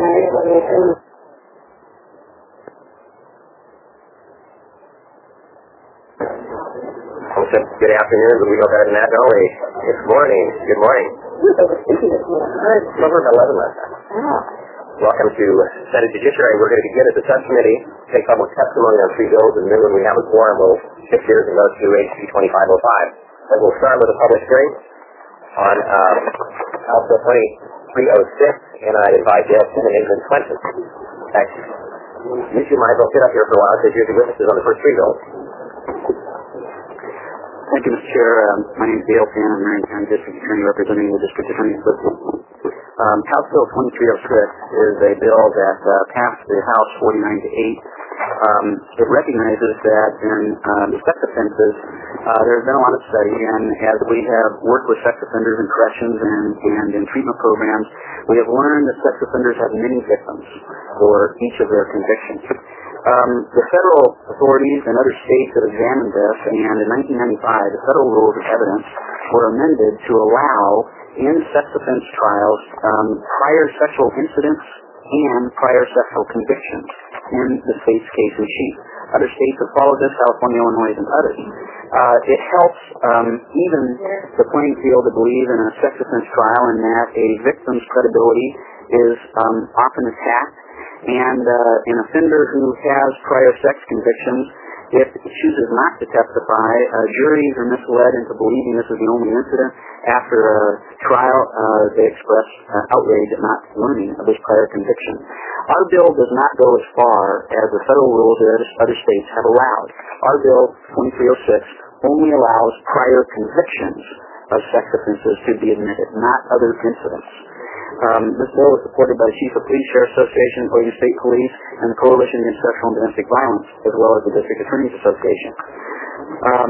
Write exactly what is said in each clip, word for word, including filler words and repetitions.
Good afternoon, but we go better than that, don't we? It's morning. Good morning. It's over at eleven last time. Welcome to Senate Judiciary. We're going to begin at the subcommittee, take public testimony on three bills, and then when we have a quorum, we'll shift gears and go to H B twenty-five oh five. And we'll start with a public hearing on um, House Bill twenty-three oh six, and I invite Dale King and Adrian Clinton. Thanks. You two might as well sit up here for a while because you're the witnesses on the first three bills. Thank you, Mister Chair. Um, my name is Dale Pan. I'm Marion County District Attorney representing the District Attorney's Office. Um, House Bill twenty-three oh six is a bill that uh, passed the House forty-nine to eight. Um, it recognizes that in um, sex offenses, uh, there's been a lot of study, and as we have worked with sex offenders in corrections and, and in treatment programs, we have learned that sex offenders have many victims for each of their convictions. Um, the federal authorities and other states have examined this, and in nineteen ninety-five, the federal rules of evidence were amended to allow in sex offense trials um, prior sexual incidents and prior sexual convictions in the state's case in chief. Other states have followed this, California, Illinois, and others. Uh, it helps um, even the playing field to believe in a sex offense trial in that a victim's credibility is um, often attacked. And uh, an offender who has prior sex convictions, if it chooses not to testify, uh, juries are misled into believing this is the only incident. After a trial, uh, they express uh, outrage at not learning of this prior conviction. Our bill does not go as far as the federal rules that other states have allowed. Our bill, twenty-three oh six, only allows prior convictions of sex offenses to be admitted, not other incidents. Um, this bill is supported by the Chief of Police, Sheriff Association, Oregon State Police, and the Coalition Against Sexual and Domestic Violence, as well as the District Attorneys Association. Um,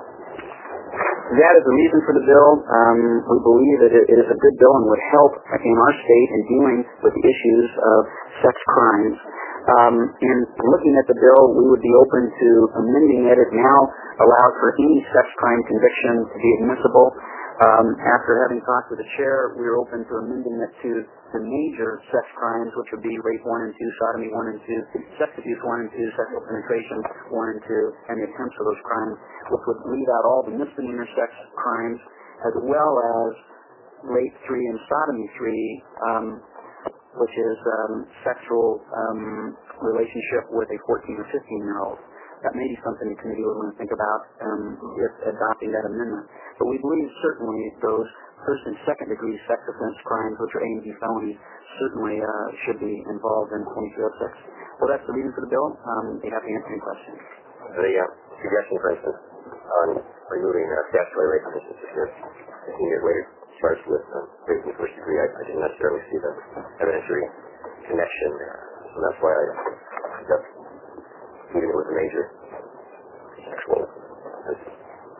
that is the reason for the bill. Um, we believe that it, it is a good bill and would help in our state in dealing with the issues of sex crimes. Um, in looking at the bill, we would be open to amending it. It now allows for any sex crime conviction to be admissible. Um, after having talked with the chair, we are open to amending it to the major sex crimes, which would be rape one and two, sodomy one and two, sex abuse one and two, sexual penetration one and two, and the attempts of those crimes, which would leave out all the misdemeanor sex crimes, as well as rape three and sodomy three, um, which is um, sexual um, relationship with a fourteen or fifteen year old. That may be something the committee would want to think about um, if adopting that amendment. But we believe certainly those first and second degree sex offense crimes, which are A and B felonies, certainly uh, should be involved in twenty-three oh six. Well, that's the reason for the bill. Um, they have to answer any questions. The uh, suggestion, for instance, on removing uh, statutory rape conditions for sure, fifteen years later, starts with uh, rape in the first degree. I, I didn't necessarily see the evidentiary connection there. So that's why I think that's even with a major sexual offense.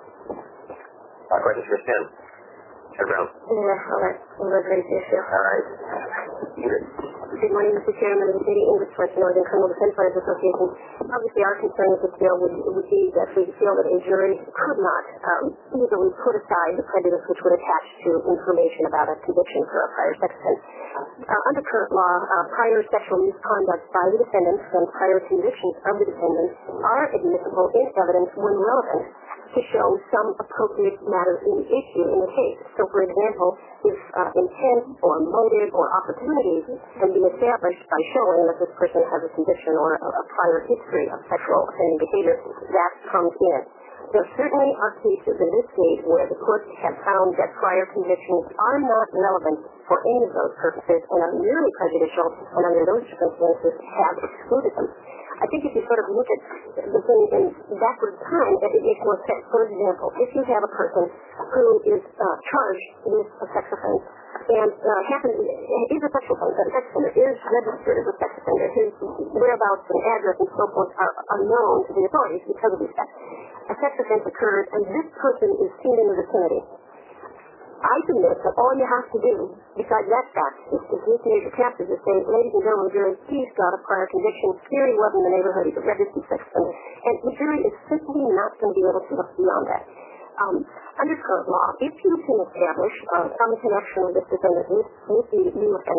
Uh, questions for Stan? Ed Brown. Yeah, all right. We'll go to the issue. All right. Edith. Good morning, Mister Chairman of the City English West Northern Criminal Defense Lawyers Association. Obviously, our concern with this bill would, would be that we feel that a jury could not um, easily put aside the prejudice which would attach to information about a conviction for a prior sex offense. Uh, under current law, uh, prior sexual misconduct by the defendants and prior convictions of the defendants are admissible in evidence when relevant to show some appropriate matter in the issue in the case. So, for example, if uh, intent or motive or opportunity can be established by showing that this person has a conviction or a, a prior history of sexual offending behavior, that comes in. There certainly are cases in this state where the courts have found that prior convictions are not relevant for any of those purposes and are merely prejudicial, and under those circumstances have excluded them. I think if you sort of look at the thing in backward time, that it makes more sense. For example, if you have a person who is uh, charged with a sex offense and uh, happens is a sexual offender, a sex offender is registered as a sex offender, his whereabouts and address and so forth are unknown to the authorities because of these facts. A sex offense occurred, and this person is seen in the vicinity. I submit that all you have to do, besides that fact, is to give major captures and say, ladies and gentlemen, jury, he's got a prior conviction. Here he was in the neighborhood. He's a registered sex offender. And the jury is simply not going to be able to look beyond that. Um, under current law, if you can establish uh, some connection with this defendant with, with the new offense,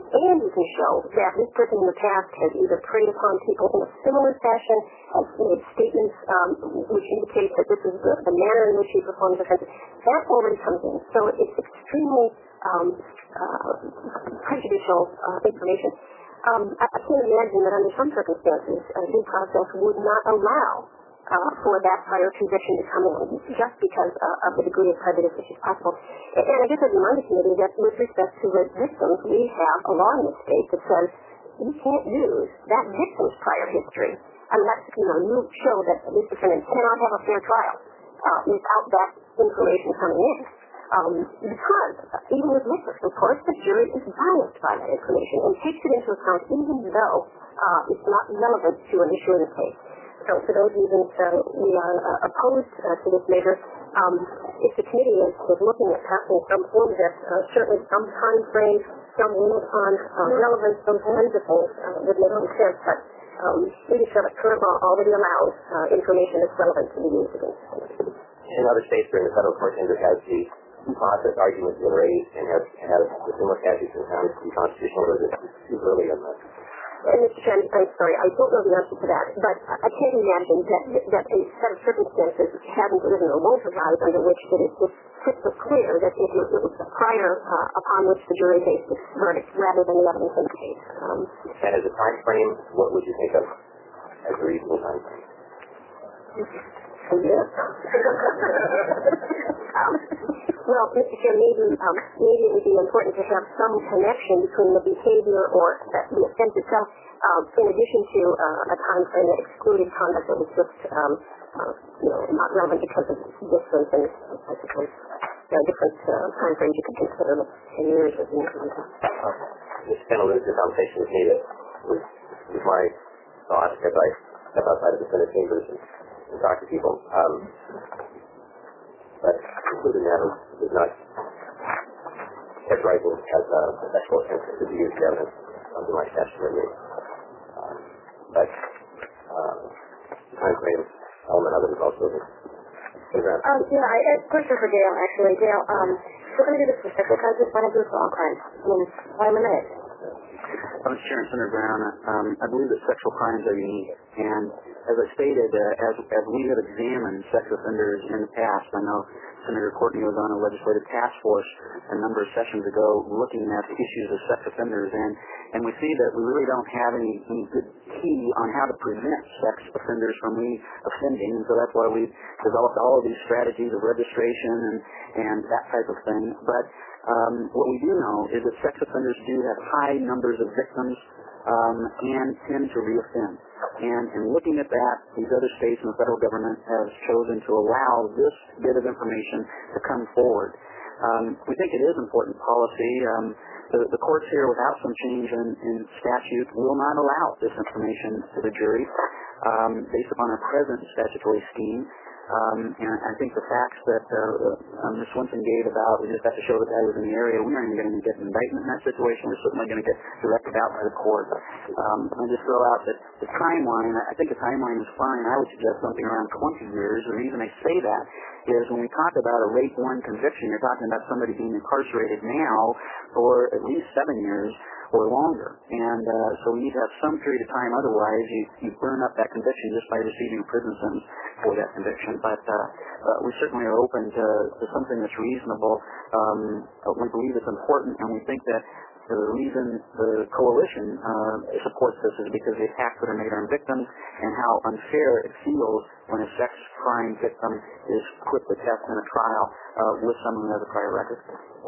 and you can show that this person in the past has either preyed upon people in a similar fashion, has made statements um, which indicate that this is the, the manner in which he performs offenses, that already comes in. So it's extremely um, uh, prejudicial uh, information. Um, I, I can't imagine that under some circumstances uh, due process would not allow Uh, for that prior conviction to come in, just because uh, of the degree of prejudice which is possible. And, and I guess I'd remind the committee that with respect to the victims, we have a law in the state that says you can't use that victim's prior history unless, you know, you show that this defendant cannot have a fair trial uh, without that information coming in. Um, because even with victims, of course, the jury is biased by that information and takes it into account even though uh, it's not relevant to an issue in the case. So for those reasons, uh, we are uh, opposed uh, to this measure. Um, if the committee is, is looking at passing some form that uh, certainly some time frame, some limit on uh, relevance, those kinds of things uh, would make some sense. But um, we just have a current law already allows uh, information that's relevant to be used against somebody. In other states during the federal court, Hendrick has the due process arguments been raised and has, has the similar statutes been found to be constitutional, or is it too early in the... And Mister Chairman, I'm sorry, I don't know the answer to that, but I can't imagine that, that a set of circumstances hasn't arisen or won't arise under which it is crystal clear that it was, it was the prior uh, upon which the jury based its verdict rather than the evidence in the case. Um, and as a time frame, what would you think of as a reasonable time frame? Yes. um, well, Mister Chair, maybe, um, maybe it would be important to have some connection between the behavior or uh, the offense itself, uh, in addition to uh, a time frame that excluded conduct that was just, um, uh, you know, not relevant because of distance and, I suppose, there are different uh, time frames you could consider, like ten years or something like that. This kind of loses conversation with me that was, was my thought as I step outside of the Senate chambers and and talk to people. Um, but including that is not characterizing as a sexual offense to be used evidence, something like statutory. Um, but um, time frame element of it is also the background. Um, yeah, I, a question for Dale, actually. Dale, um, we're going to do this for sexual crimes, why not do it for all crimes? I mean, why limit it? Uh, Mister Chairman, Senator Brown, um, I believe that sexual crimes are unique, and as I stated, uh, as, as we have examined sex offenders in the past, I know Senator Courtney was on a legislative task force a number of sessions ago looking at the issues of sex offenders, and, and we see that we really don't have any, any good key on how to prevent sex offenders from re-offending, and so that's why we've developed all of these strategies of registration and, and that type of thing. But um, what we do know is that sex offenders do have high numbers of victims um, and tend to re-offend. And in looking at that, these other states and the federal government have chosen to allow this bit of information to come forward. Um, we think it is important policy. Um, the, the courts here, without some change in, in statute, will not allow this information to the jury um, based upon our present statutory scheme. Um, and I think the facts that uh, uh, Miz Swenson gave about, we just have to show that I was in the area, we aren't even going to get an indictment in that situation. We're certainly going to get directed out by the court. Um, I just throw out that the timeline, I think the timeline is fine. I would suggest something around twenty years. The reason I say that is when we talk about a rape one conviction, you're talking about somebody being incarcerated now for at least seven years or longer. And uh, so we need to have some period of time. Otherwise, you, you burn up that conviction just by receiving a prison sentence for that conviction. But uh, uh, we certainly are open to, to something that's reasonable. Um, we believe it's important, and we think that the reason the coalition uh, supports this is because the attacks that are made on victims and how unfair it feels when a sex crime victim is put to test in a trial uh, with someone who has a prior record.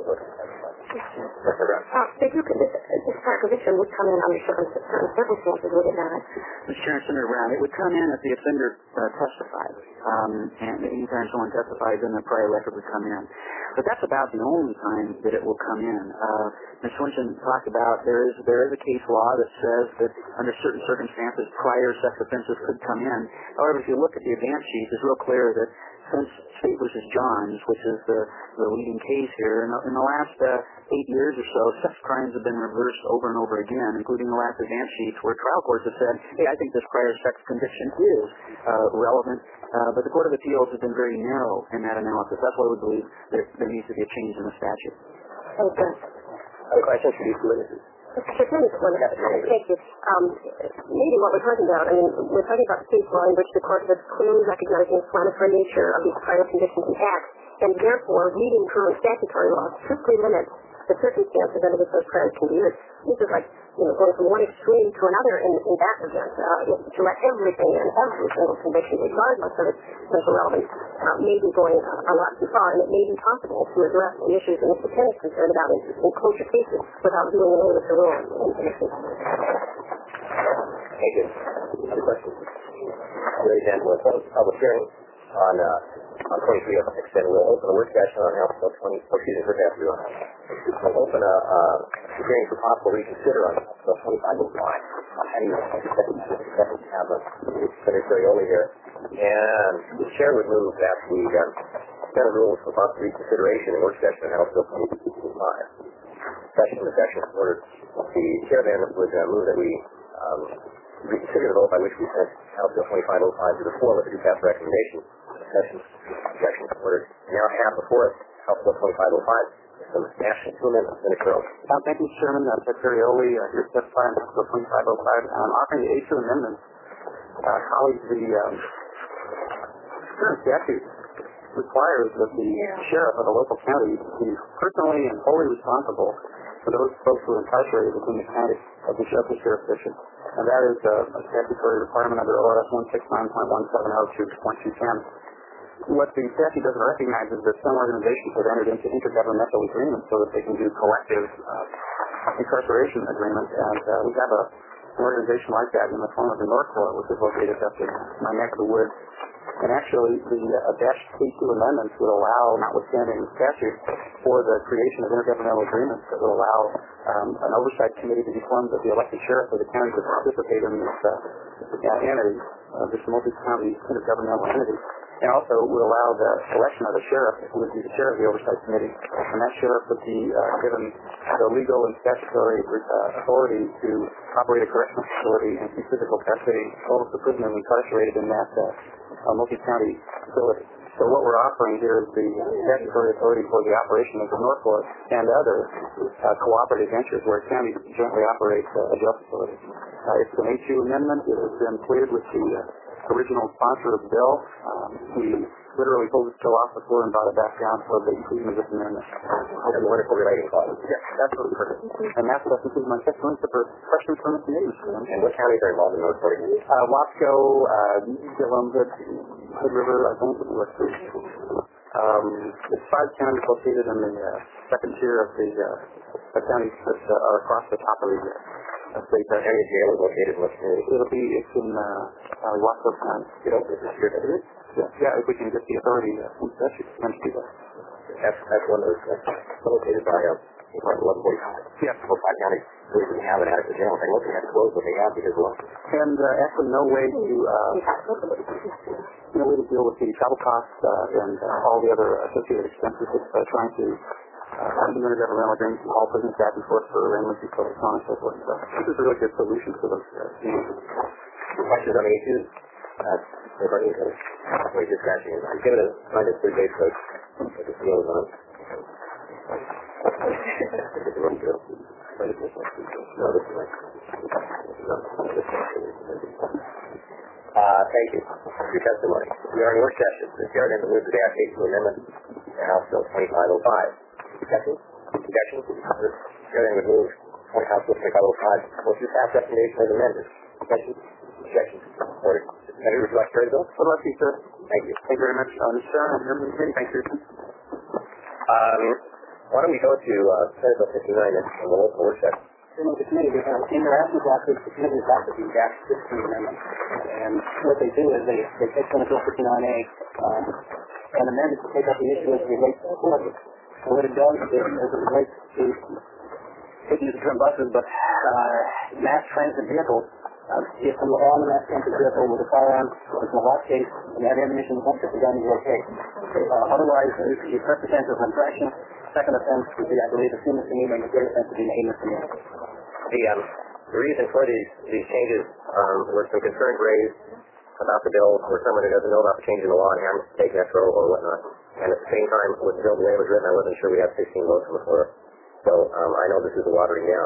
Uh, they do, this, this prior conviction would come in under certain, certain circumstances, would it not? Mister Chairman, Senator Brown, it would come in if the offender uh, testified. Um, and anytime someone testifies, then the prior record would come in. But that's about the only time that it will come in. Uh, Miz Swenson talked about there is there is a case law that says that under certain circumstances prior sex offenses could come in. However, if you look at the advance sheet, it's real clear that since State versus Johns, which is the, the leading case here, in the, in the last uh, eight years or so, sex crimes have been reversed over and over again, including the last advance sheets where trial courts have said, hey, I think this prior sex conviction is uh, relevant, uh, but the Court of Appeals has been very narrow in that analysis. That's why we believe that there needs to be a change in the statute. Okay. Other questions for these witnesses? Sure thing. Well, thank you. Um, maybe what we're talking about, I mean, we're talking about state law in which the court has clearly recognized the inflammatory nature of these prior conditions and acts, and therefore reading current statutory law strictly limits the circumstances under which those priors can be used. This is like, you know, going from one extreme to another in, in that event, uh, to let everything in, every single conviction, regardless of its social relevance, uh, may be going a, a lot too far, and it may be possible to address the issues that Mister Penn is concerned about in, in closer cases without doing away with the rule. Thank you. Other questions? Ladies and gentlemen, we'll close the public hearing on, uh, on twenty-three oh six, and we'll open a work session on House Bill twenty, oh, excuse me, first after we'll open a, uh, hearing for possible reconsider on House Bill twenty-five oh five. How do you know? Second have a Secretary Oli here. And the chair would move that the uh, Senate rules for possible reconsideration and work session on House Bill twenty-five oh five. Session, the session is ordered. The chair then would uh, move that we um, reconsider the vote by which we sent House Bill twenty-five oh five to the floor with a two-pass recommendation. Session, session is ordered. Now have before us House Bill twenty-five oh five. Some national two amendments. Senator Earl. Uh, thank you, Mister Chairman. Uh, Secretary Oli, uh, here to testify on House Bill twenty-five oh five. I'm offering the A two amendments. Uh, colleagues, the um, current statute requires that the sheriff of a local county be personally and wholly responsible for those folks who are incarcerated within the county of the sheriff's jurisdiction. And that is uh, a statutory requirement under O R S one sixty-nine point one seven oh two point two ten. What the statute doesn't recognize is that some organizations have entered into intergovernmental agreements so that they can do collective uh, incarceration agreements. And uh, we have a, an organization like that in the form of the North Court, which is located up in my neck of the woods. And actually, the uh, Dash K two amendments would allow, notwithstanding the statute, for the creation of intergovernmental agreements that would allow um, an oversight committee to be formed of the elected sheriff of the county to participate in this uh, entity, uh, this multi-county intergovernmental entity. And also would allow the selection of a sheriff who would be the chair of the oversight committee, and that sheriff would be uh, given the legal and statutory uh, authority to operate a correctional facility and see physical custody of all of the prisoners incarcerated in that uh, uh, multi-county facility. So what we're offering here is the statutory authority for the operation of the North Court and other uh, cooperative ventures where counties jointly operate uh, a jail facility. Uh, it's an A two amendment. It has been cleared with the uh, original sponsor of the bill. Um, he literally pulled his bill off the floor and brought it back down for the inclusion of this amendment. And wonderful relating clauses. Yes, absolutely perfect. And that's what concludes my testimony. So for questions from the committee, Mister Chairman. And what counties are involved in North Court? Uh, Wasco, uh, Gillum, Hood, Hood River, I think, West Coast. Um, it's five counties located in the uh, second tier of the uh, counties that uh, are across the top of the uh, state. The county jail is located in what community? It'll be, it's in uh, uh, Wasco County. You know, this is here, isn't it? Yeah, yeah, if we can get the authority, uh, that should do that. That's, that's one of those uh, located by uh, eleven forty-five. Yeah. Well, five counties really have an adequate jail. They're looking at close what they have because of and uh, actually no way to uh, no way to deal with the travel costs uh, and uh, all the other associated expenses with uh, trying to uh, do intergovernmental agreements with all prisoners back and forth for arraignments and so on and so forth. So this is a really good solution for those uh, things. questions on the issues. Uh, everybody is we're just scratching it. I'm giving it a find a three base coach with the field on. Uh, thank you for your testimony. We are in work session. The chair then moves the Dash eight amendment to House Bill twenty-five oh five. Discussion? Discussion? The chair then would move House Bill twenty-five oh five. What's your past recommendation as amended? Discussion? Discussion? Order. Senator, would you like to carry the bill? What about you, sir? Thank you. Thank you very much. Uh, Mister Chairman, thank you. Um, why don't we go to uh, Senate Bill fifty-nine and the local work session? The committee, uh, in their absence after the committee is after the Dash sixteen amendment. And what they do is they, they take Senate Bill fifty-nine A um, and amend it to take up the issue as it relates to buses. So what it does is, as it relates to, taking use the term buses, but uh, mass transit vehicles, uh, if you are on a mass transit vehicle with a firearm, or in a lock case, and you have ammunition in the bunker, the gun is okay. Uh, otherwise, if you first offense is an infraction, second offense would be, I believe, a sin misdemeanor, and the third offense would be an A misdemeanor. The, um, the reason for these, these changes um, were some concerns raised about the bill where someone who doesn't know about the change in the law and happens to take an extra or whatnot. And at the same time, with the bill the way it was written, I wasn't sure we had sixteen votes on the floor. So um, I know this is a watering down.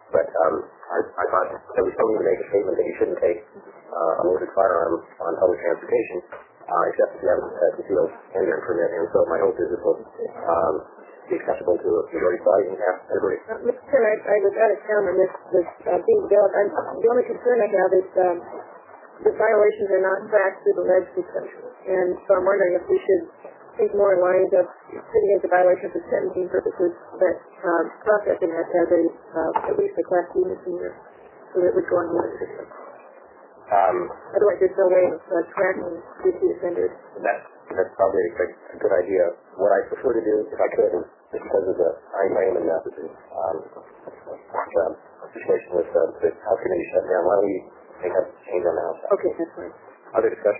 But um, I, I thought that we still need to make a statement that you shouldn't take uh, a loaded firearm on public transportation, uh, except if you have a concealed handgun permit. And so my hope is this will um, be acceptable to a majority body and have everybody. Uh, Mister Chairman, I, I was out of town when this was uh, being developed. I'm, the only concern I have is um, the violations are not tracked through the ledge system. And so I'm wondering if we should think more in lines of sitting as a violation for sentencing purposes, that um, processing has to have a, uh, at least a class B misdemeanor, so that it would go on the ledge system. Um, Otherwise, there's no way of uh, tracking repeat offenders. that's, that's probably a, a good idea. What I prefer to do, if I could, is just because of the I am in that um, um, situation with uh, the House Committee shut down, why don't we make a change on the House? Okay, that's fine. Other discussion?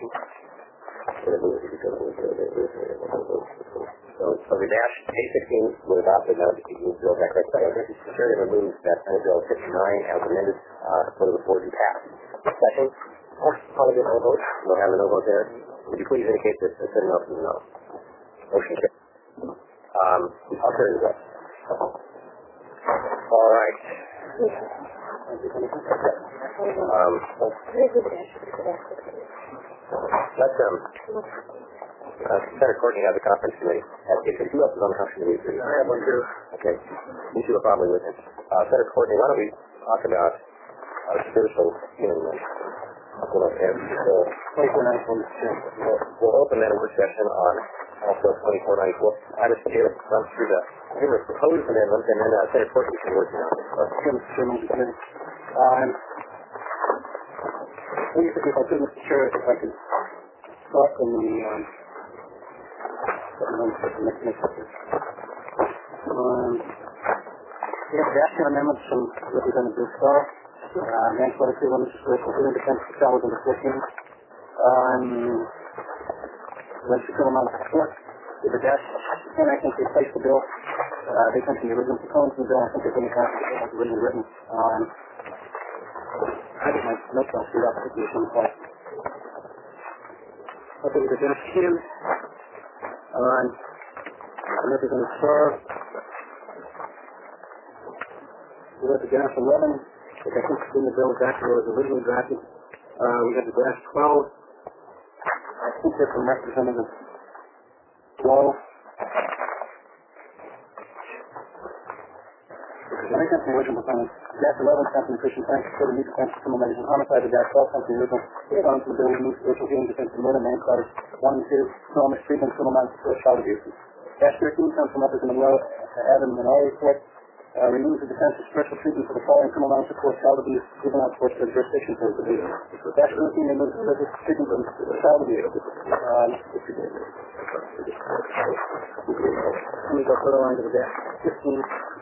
So, so the dash A sixteen was adopted, now the bill back right side. The chair removes that Senate Bill fifty-nine as amended, uh, for the board to pass. Second, probably get no vote. We'll have a no vote there. Would you please indicate that it's enough to no? Motion carried. Um, I'll carry the rest. All right. Um, let's, um, uh, Senator Courtney has a conference committee. Uh, if you have on the conference committee, please. I have one too. Okay. You two are probably with him. Uh, Senator Courtney, why don't we talk about our spiritual healing then? We'll, we'll open that work session on also twenty-four ninety-four. I just here run through the numerous proposed amendments, and then uh, Senator Courtney can work on it. Um, if I could, Mister Chair, if I could start from the um, um, we have the action amendments from Representative Starr. Uh, manslaughter, three limits of spiritual healing defense for child under fourteen. Um, Legislative criminal amount of court. With the dash, and I think they placed the bill. Uh, they sent the original proponents of the bill. I think they're going to pass it as originally written. Um, I think my notes on screwed up. I think there's some point. Okay, with the dash two. On Representative Starr. We got the dash eleven. Which I think in the bill exactly was originally drafted. Uh, we got the dash twelve. I think they're from Representative Wall. I think that's the original proponent. Dash eleven, something Christian Science, for the new defense of criminal measures and homicide. The dash twelve, something original. It's on to the bill, new spiritual healing defense of murder, manslaughter, one and two, criminal mistreatment, criminal manslaughter, child abuse. Dash thirteen comes from Representative Lowe, uh, Adam Minority Report. Uh, removes the defense of special treatment for the following criminal amounts of court, child abuse, juvenile court, for jurisdiction for abuse. Dash thirteen removes the special treatment for child abuse. Um, let me go further on to the dash fifteen.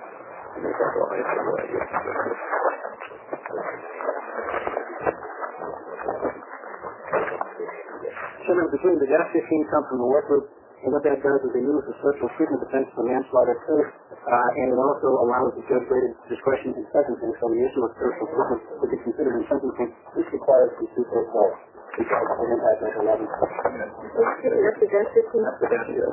Chairman, between the dash fifteen comes from the work group, and what that does is it removes the special treatment defense for manslaughter too. Uh, and it also allows the judge greater discretion in sentencing, so the issue of spiritual treatment to be considered in sentencing is required to see for itself. Because of impact on eleven. That's the dash fifteen? That's the dash fifteen.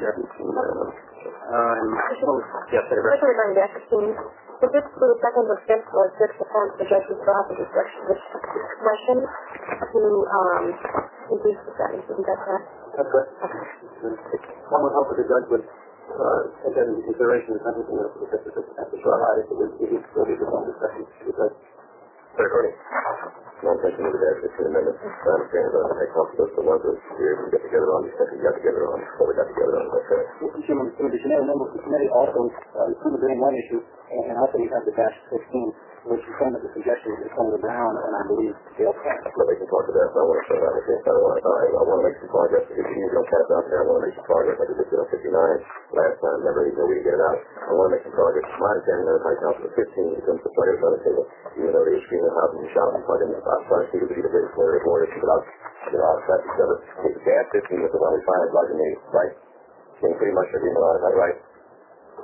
Um, yes, Senator. Let's remind dash fifteen. So this for the second offense was six offense, the judge would have the discretion to um, increase the sentence. Isn't that correct? That's correct. Okay. One would hope that the judge would uh, take that into consideration in sentencing of the at the trial. I think it would be still be the same discussion because Senator Courtney. One question of the dash fifteen amendment. I understand that I make confidence the ones that we get together on, the second got together on, what we got together on. That's correct. Mister Chairman, the Geneva member of the committee also uh, included during one issue, and also we have the dash fifteen, which is some of the suggestions that Senator Brown and I believe Dale Cass. Well, they can talk to that, so I want to show that. I think I want to, I, I want to make some progress. If you don't pass out there, I want to make some progress. I did this on fifty-nine last time, never even know we can get it out. I want to make some progress. My understanding of the High Council of fifteen becomes the players on the table, even though they scream and house and shout and plug in the I'm trying to see to be the big player of order to get out, get out of that together. The gas fifteen with the one we find is like me, right? Can pretty much agree on that, right?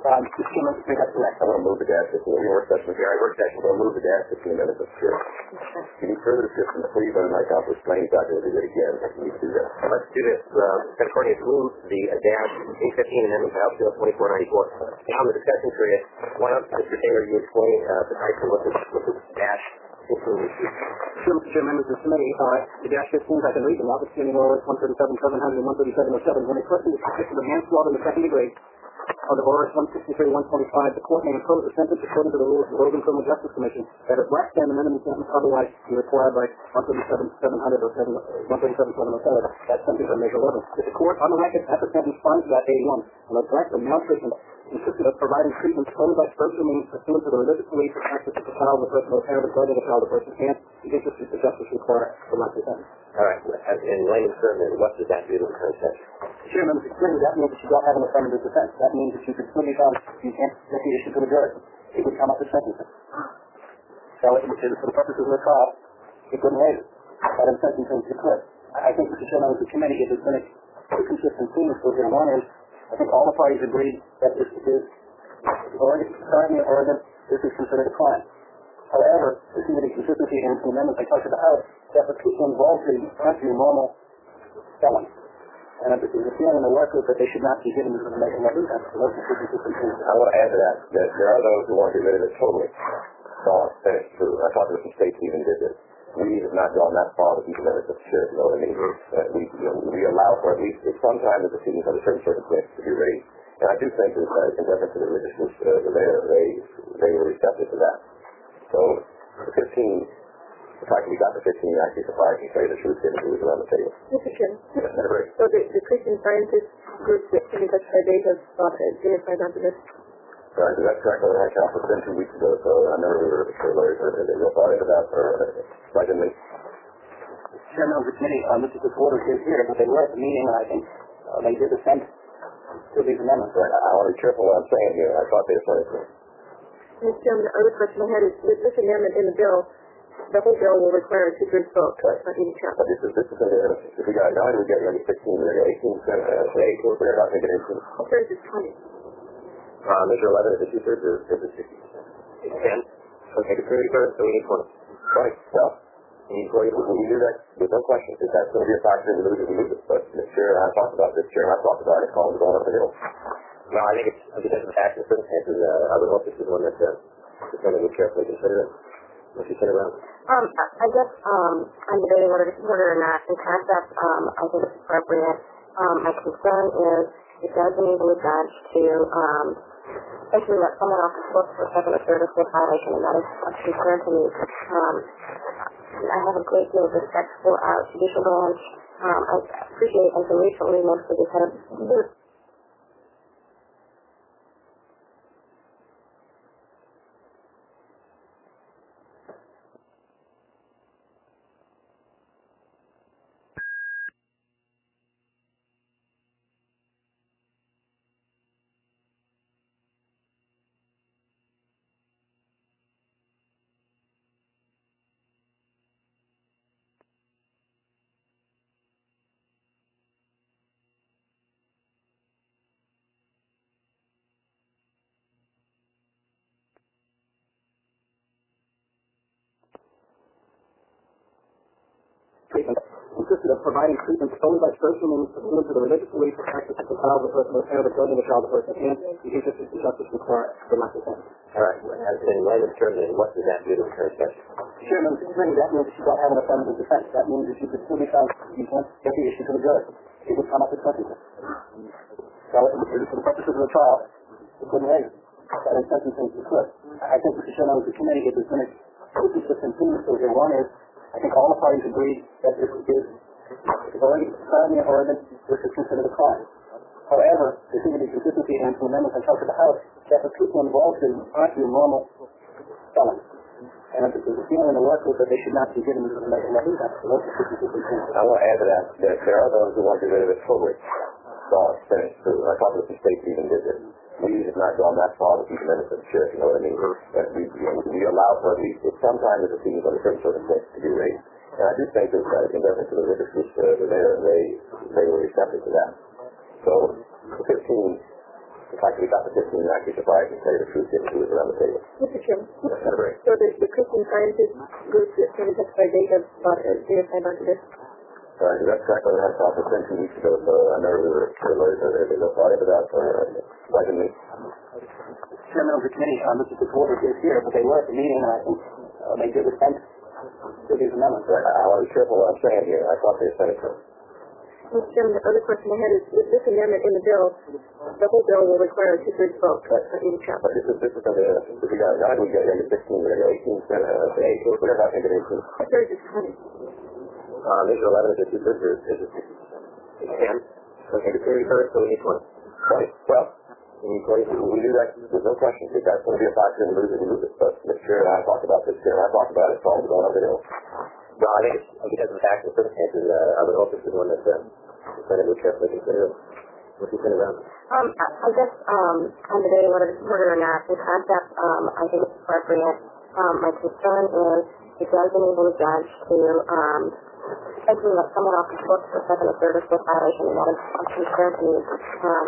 Um, Mister Chairman, I think that's correct. I want to move the gas system. Your work session, your work session, we'll move the gas system amendment of chair. If you need further assistance, please let my counsel explain exactly what we did again. If you need to do that. Let's do this. Uh, Senator Cornelius moved the uh, dash eight fifteen amendment to House Bill twenty-four ninety-four. Now in the discussion period, why don't Mister Taylor, you explain uh, precisely what this, what this dash fifteen is? Sure, Mister Chairman, members of the committee, uh, the dash fifteen, I can read them, notwithstanding orders one thirty-seven seven hundred and one thirty-seven oh seven. When a person is convicted of manslaughter in the second degree, under orders one sixty-three one twenty-five, the court may impose a sentence according to the rules of the Oregon Criminal Justice Commission that is less than the minimum sentence otherwise be required by one thirty-seven seven hundred or one thirty-seven seven oh seven. That's something from Measure eleven. If the court on the record at the sentence finds that eighty-one and the direct of maltreatment consisted of providing treatment solely by spiritual means pursuant to the religious belief or practice of the child, the person, or parent, or guardian of the child, the person, and the interest of the justice require the lesser sentence. All right. In layman's terms, what does that do to the current section? Chairman, explain that means that you don't have an affirmative defense. That means that you could still be found, you can't get the issue to the jury. It would come up with sentencing. So it, for the purposes of the trial, it couldn't waive it. But in sentencing, it could. I think, Mister Chairman, with the committee, it has been a two consistent themes for here. One is, I think all the parties agreed that this is Oregon, starting in Oregon, this is considered a crime. However, there seems to be consistency in the amendments I talked to the House that the people involved in aren't your normal felons. And if there's a feeling in the work group that they should not be given the information that we have, so those are two consistent things. I want to add to that, that there are those who want to get rid of it totally. So finished. I talked to some states even did this. We have not gone that far with these amendments of share, you know what I mean? Uh, we, you know, we allow for at least sometimes the proceedings under certain circumstances to be raised. And I do think that uh, in reference to the religious groups, uh, they, they, they were receptive to that. So, the fifteen, the fact that we got the fifteen actually surprised me, to tell you the truth, didn't move around the table. Mister Chairman, Yes, Senator. so the, the Christian Scientist group that came in touch by date has thought has been advised onto this? Right, so that's correct. I had counsel been two weeks ago, so I never heard of the lawyers that they real thought into that, or secondly. Chairman of the committee, uh, Mister Porter is here, but they were at the meeting, and I think uh, they did assent to these amendments. Right, I want to be careful what I'm saying here. I thought they assented to it. Mister Chairman, the other question I had is, with this amendment in the bill, the whole bill will require a two-thirds vote. Right. Not even count. But this is, this is going to, if we got nine, we get ready sixteen, we get eighteen, uh, eighteen, we're not going to get eighteen. Two-thirds is twenty. Uh, Measure eleven, is it two-thirds or is it sixty? It's ten. Okay, it's thirty-thirds, so we need twenty. Right, so, we need twenty, when you do that, there's no question. If that's going to be a factor, we lose it, we lose it. But the chair and I talked about this, chair and I talked about it, calling going up the hill. Well, I think it's, because of the facts and circumstances, uh, I would hope this is one that, uh, the Senate would carefully consider it. What you said around? Um, I I guess, um, I'm debating whether to support it or not. In concept, um, I think it's appropriate. Um, my concern is it does enable a judge to, um, basically let someone off the hook for second or third or fifth violation, and that is a concern to me. Um, I have a great deal of respect for our judicial branch. Um, I appreciate, until recently, most of this had a treatment consisted of providing treatment solely by spiritual means pursuant to the religious belief or practice of the child, the person, or parent, or guardian of the child, the person, and the interest of the justice require the lesser sentence. All right, as in layman's terms, then what does that do to the current session? Chairman, really, that means that you don't have an affirmative defense. That means that you could still be found, you can't get the issue to the jury. It would come up with sentencing. So, for the purposes of the trial, it couldn't raise it. But in sentencing, it could. I think, Mister Chairman, with the committee, it was going to two consistent themes here. One is, I think all the parties agreed that this is Oregon, starting in Oregon, this is considered a crime. However, there seems to be consistency in some amendments I talked to the House that the people involved in aren't your normal felons. And if there's a feeling in the work group that they should not be given this information, that is absolutely consistent things. I want to add to that, that there are those who want to get rid of it totally. So, finished. I talked to some states even did this. We have not gone that far with these amendments of the church, you know what I mean? That we, you know, we allow for at least, sometimes the proceedings under certain circumstances to be raised. And I do think that uh, in reference to the religious groups, uh, they, they, they were receptive to that. So, the fifteen, In fact, we got the fifteen and actually surprised and tell you the truth, didn't do it around the table. Mister Chairman, Yes, Senator Ray. so the, the Christian Scientist group that sort of testified data about uh, data about this. Uh, that's correct. I had a conference then two weeks ago, so I know we were lawyers uh, they got brought into that. Uh, why didn't we? Chairman of the committee, uh, Mister Supporter is here, but they were at the meeting, and I think uh, they did assent to these amendments. Right. I, I want to be careful what I'm saying here. I thought they sent it to us. Mister Chairman, the other question I had is, with this amendment in the bill, the whole bill will require a two-thirds vote for each chapter. But this is, this is going to, if we got, now we got into fifteen, we're going to go eighteen, uh, eight, whatever I think it is. A third is twenty. Um, these are eleven, is it two thirds, or is it ten? Okay, the thirty thirds, so we need twenty. Twenty. Well, we need twenty, we do that, there's no question. If that's going to be a factor, we lose it, we lose it. But Mister Chair and I talked about this, Chair and I talked about it, it's all going up the hill. Well, I think it's, because of the facts and circumstances, uh, I would hope this is one that, uh, the Senate would carefully consider. What do you think about it? Um, I, I guess, um, on the day whether it's supported or not, the concept, um, I think it's appropriate. Um, my concern is it does enable the judge to, um, essentially let someone off the hook for second or third or fourth violation, and that is a concern to me. Um,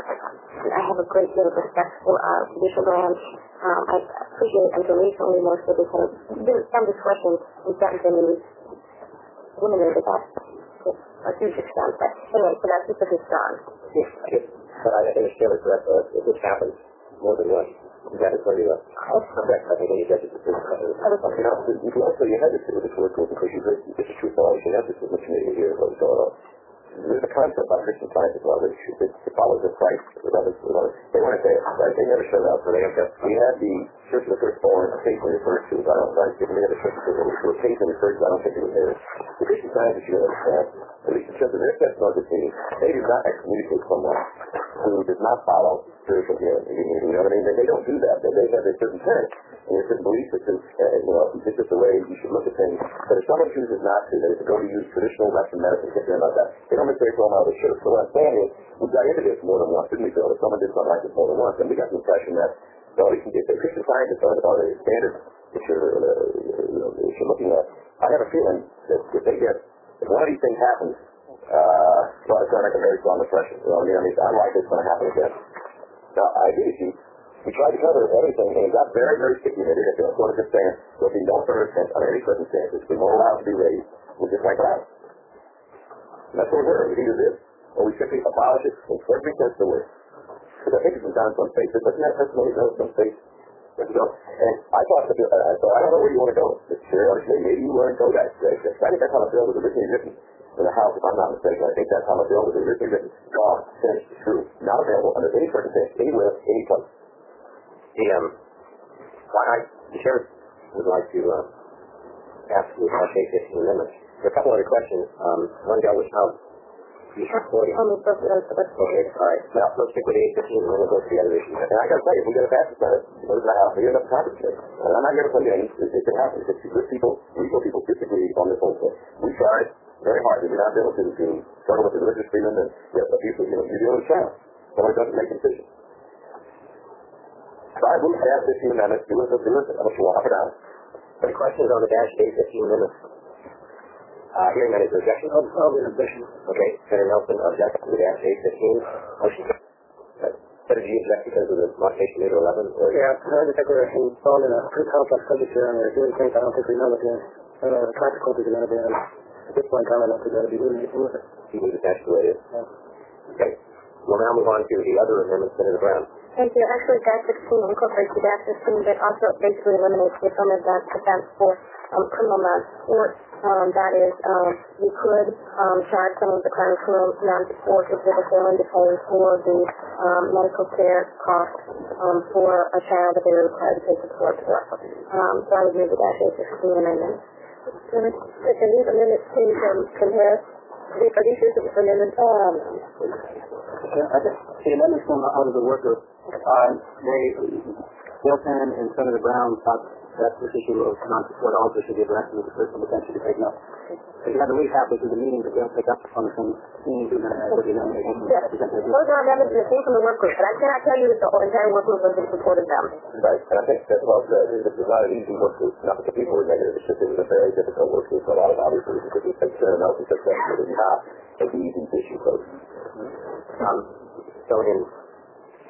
I have a great deal of respect for our judicial branch. Um, I appreciate until recently most of the kind of, there's some discretion in sentencing and eliminated that to a huge extent. But anyway, so that's just a concern. Yes, I guess, but I think it's still correct, uh, if this happens more than once, that is going to be a correct. I think any judges would do that. You know, you can also, you had this with this work group because you heard this is true violation. You have this with the community here, what was going on. There's a concept about Christian Science as well, that it follows the Christ with others, with others. They want to say, right? They never showed up for the A M F. We had the Church of the Firstborn occasionally referred to, but I don't think we had a church of the occasionally referred to, I don't think it was there. The Christian Science, as you understand, at least in terms of their testimony to me, they do not excommunicate someone who does not follow spiritual healing. You know what I mean? They, they don't do that. They, they have a certain tenet and a certain belief system. Uh, you know, this is the way you should look at things. But if someone chooses not to, they to go to use traditional Western medicine, get them about that. They don't necessarily throw them out of the church. So what I'm saying is, we got into this more than once, didn't we, Bill? If someone did something like this more than once, then we got the impression that, well, we can get the Christian Scientists are about a standard that you're, uh, you know, that you're looking at. I have a feeling that if they get, if one of these things happens, uh, well, it's going to make a very strong impression. You know what I mean? I mean, I'm like it's going to happen again. Now, I agree with you. We tried to cover everything, and it got very, very sticky. They did it. They were just saying, there'll be no further offense under any circumstances. We won't allow it to be raised. We'll just wipe it out. And that's what we're doing. We either this, or we simply abolish it and perfectly sense the word. Because I think it's been done in some states. But doesn't that testimony go in some states? You know, and I thought, that, uh, so I don't know where you want to go. Maybe you learn Kodak. I think that's how the bill was originally written in the House, if I'm not mistaken. I think that's how the bill was originally written. Gone, finished, true, not available under any circumstance, anywhere, any place. The, um, well, I, the Sheriff would like to uh, ask you about State fifteen amendments. There are a couple other questions. Um, one dealt with how you support it. Almost both of those, but let's Okay, all right. Now, let's stick with eight fifteen and then we'll go to the other issues. And I got to tell you, if we get a pass the Senate, it goes to the House, we end up complicated. And I'm not here to play games. It, it can happen. If good people, reasonable people disagree on this whole thing. We tried very hard. We did not be able to, to struggle with the religious freedom and yes, abuse of, you know, you deal with a child. Someone doesn't make a decision. So I wouldn't pass fifteen amendments, do it, do it, unless you want up or down. Any questions on the dash eight fifteen amendments? Uh, hearing that is objection. I'll, I'll be an objection. Okay, Senator Nelson objects to the dash eight fifteen motion. Uh, Senator G objects because of the modification made to eleven? Or Yeah, I think we're involved in a pretty complex subject here, and we're doing things I don't think we know what the uh, consequences are going to be. And at this point in time, I don't think we're going to be doing anything with it. you need to attach to it. Yeah. Okay. We'll now move on to the other amendments, Senator Brown. Thank you. Actually, dash sixteen incorporates the dash fifteen, but also basically eliminates the affirmative defense for um, criminal non-support. Um, that is, um, you could um, charge someone with a crime of criminal non-support if they're failing to pay for the um, medical care costs um, for a child that they were required to pay support for. Um, so I would move the dash sixteen amendment. Can these amendments please um, compare? Are these issues of amendments? Um, I think the amendments from out of the worker, uh, they, Bill Penn and Senator Brown thought that this issue of non-support also should be addressed with the person potentially taken up. They had to wait halfway through the meeting to be able to pick up on some meetings and uh, the amendments. yes. Those are amendments that came from the work group, but I cannot tell you that the whole entire work group has been supported them. Right, and I think that's well said. This is not an easy work group. Not because people were negative. It's just it was a very difficult work group for a lot of obvious reasons. Because we think Senator Nelson said that it was not an easy issue, folks. Um, so in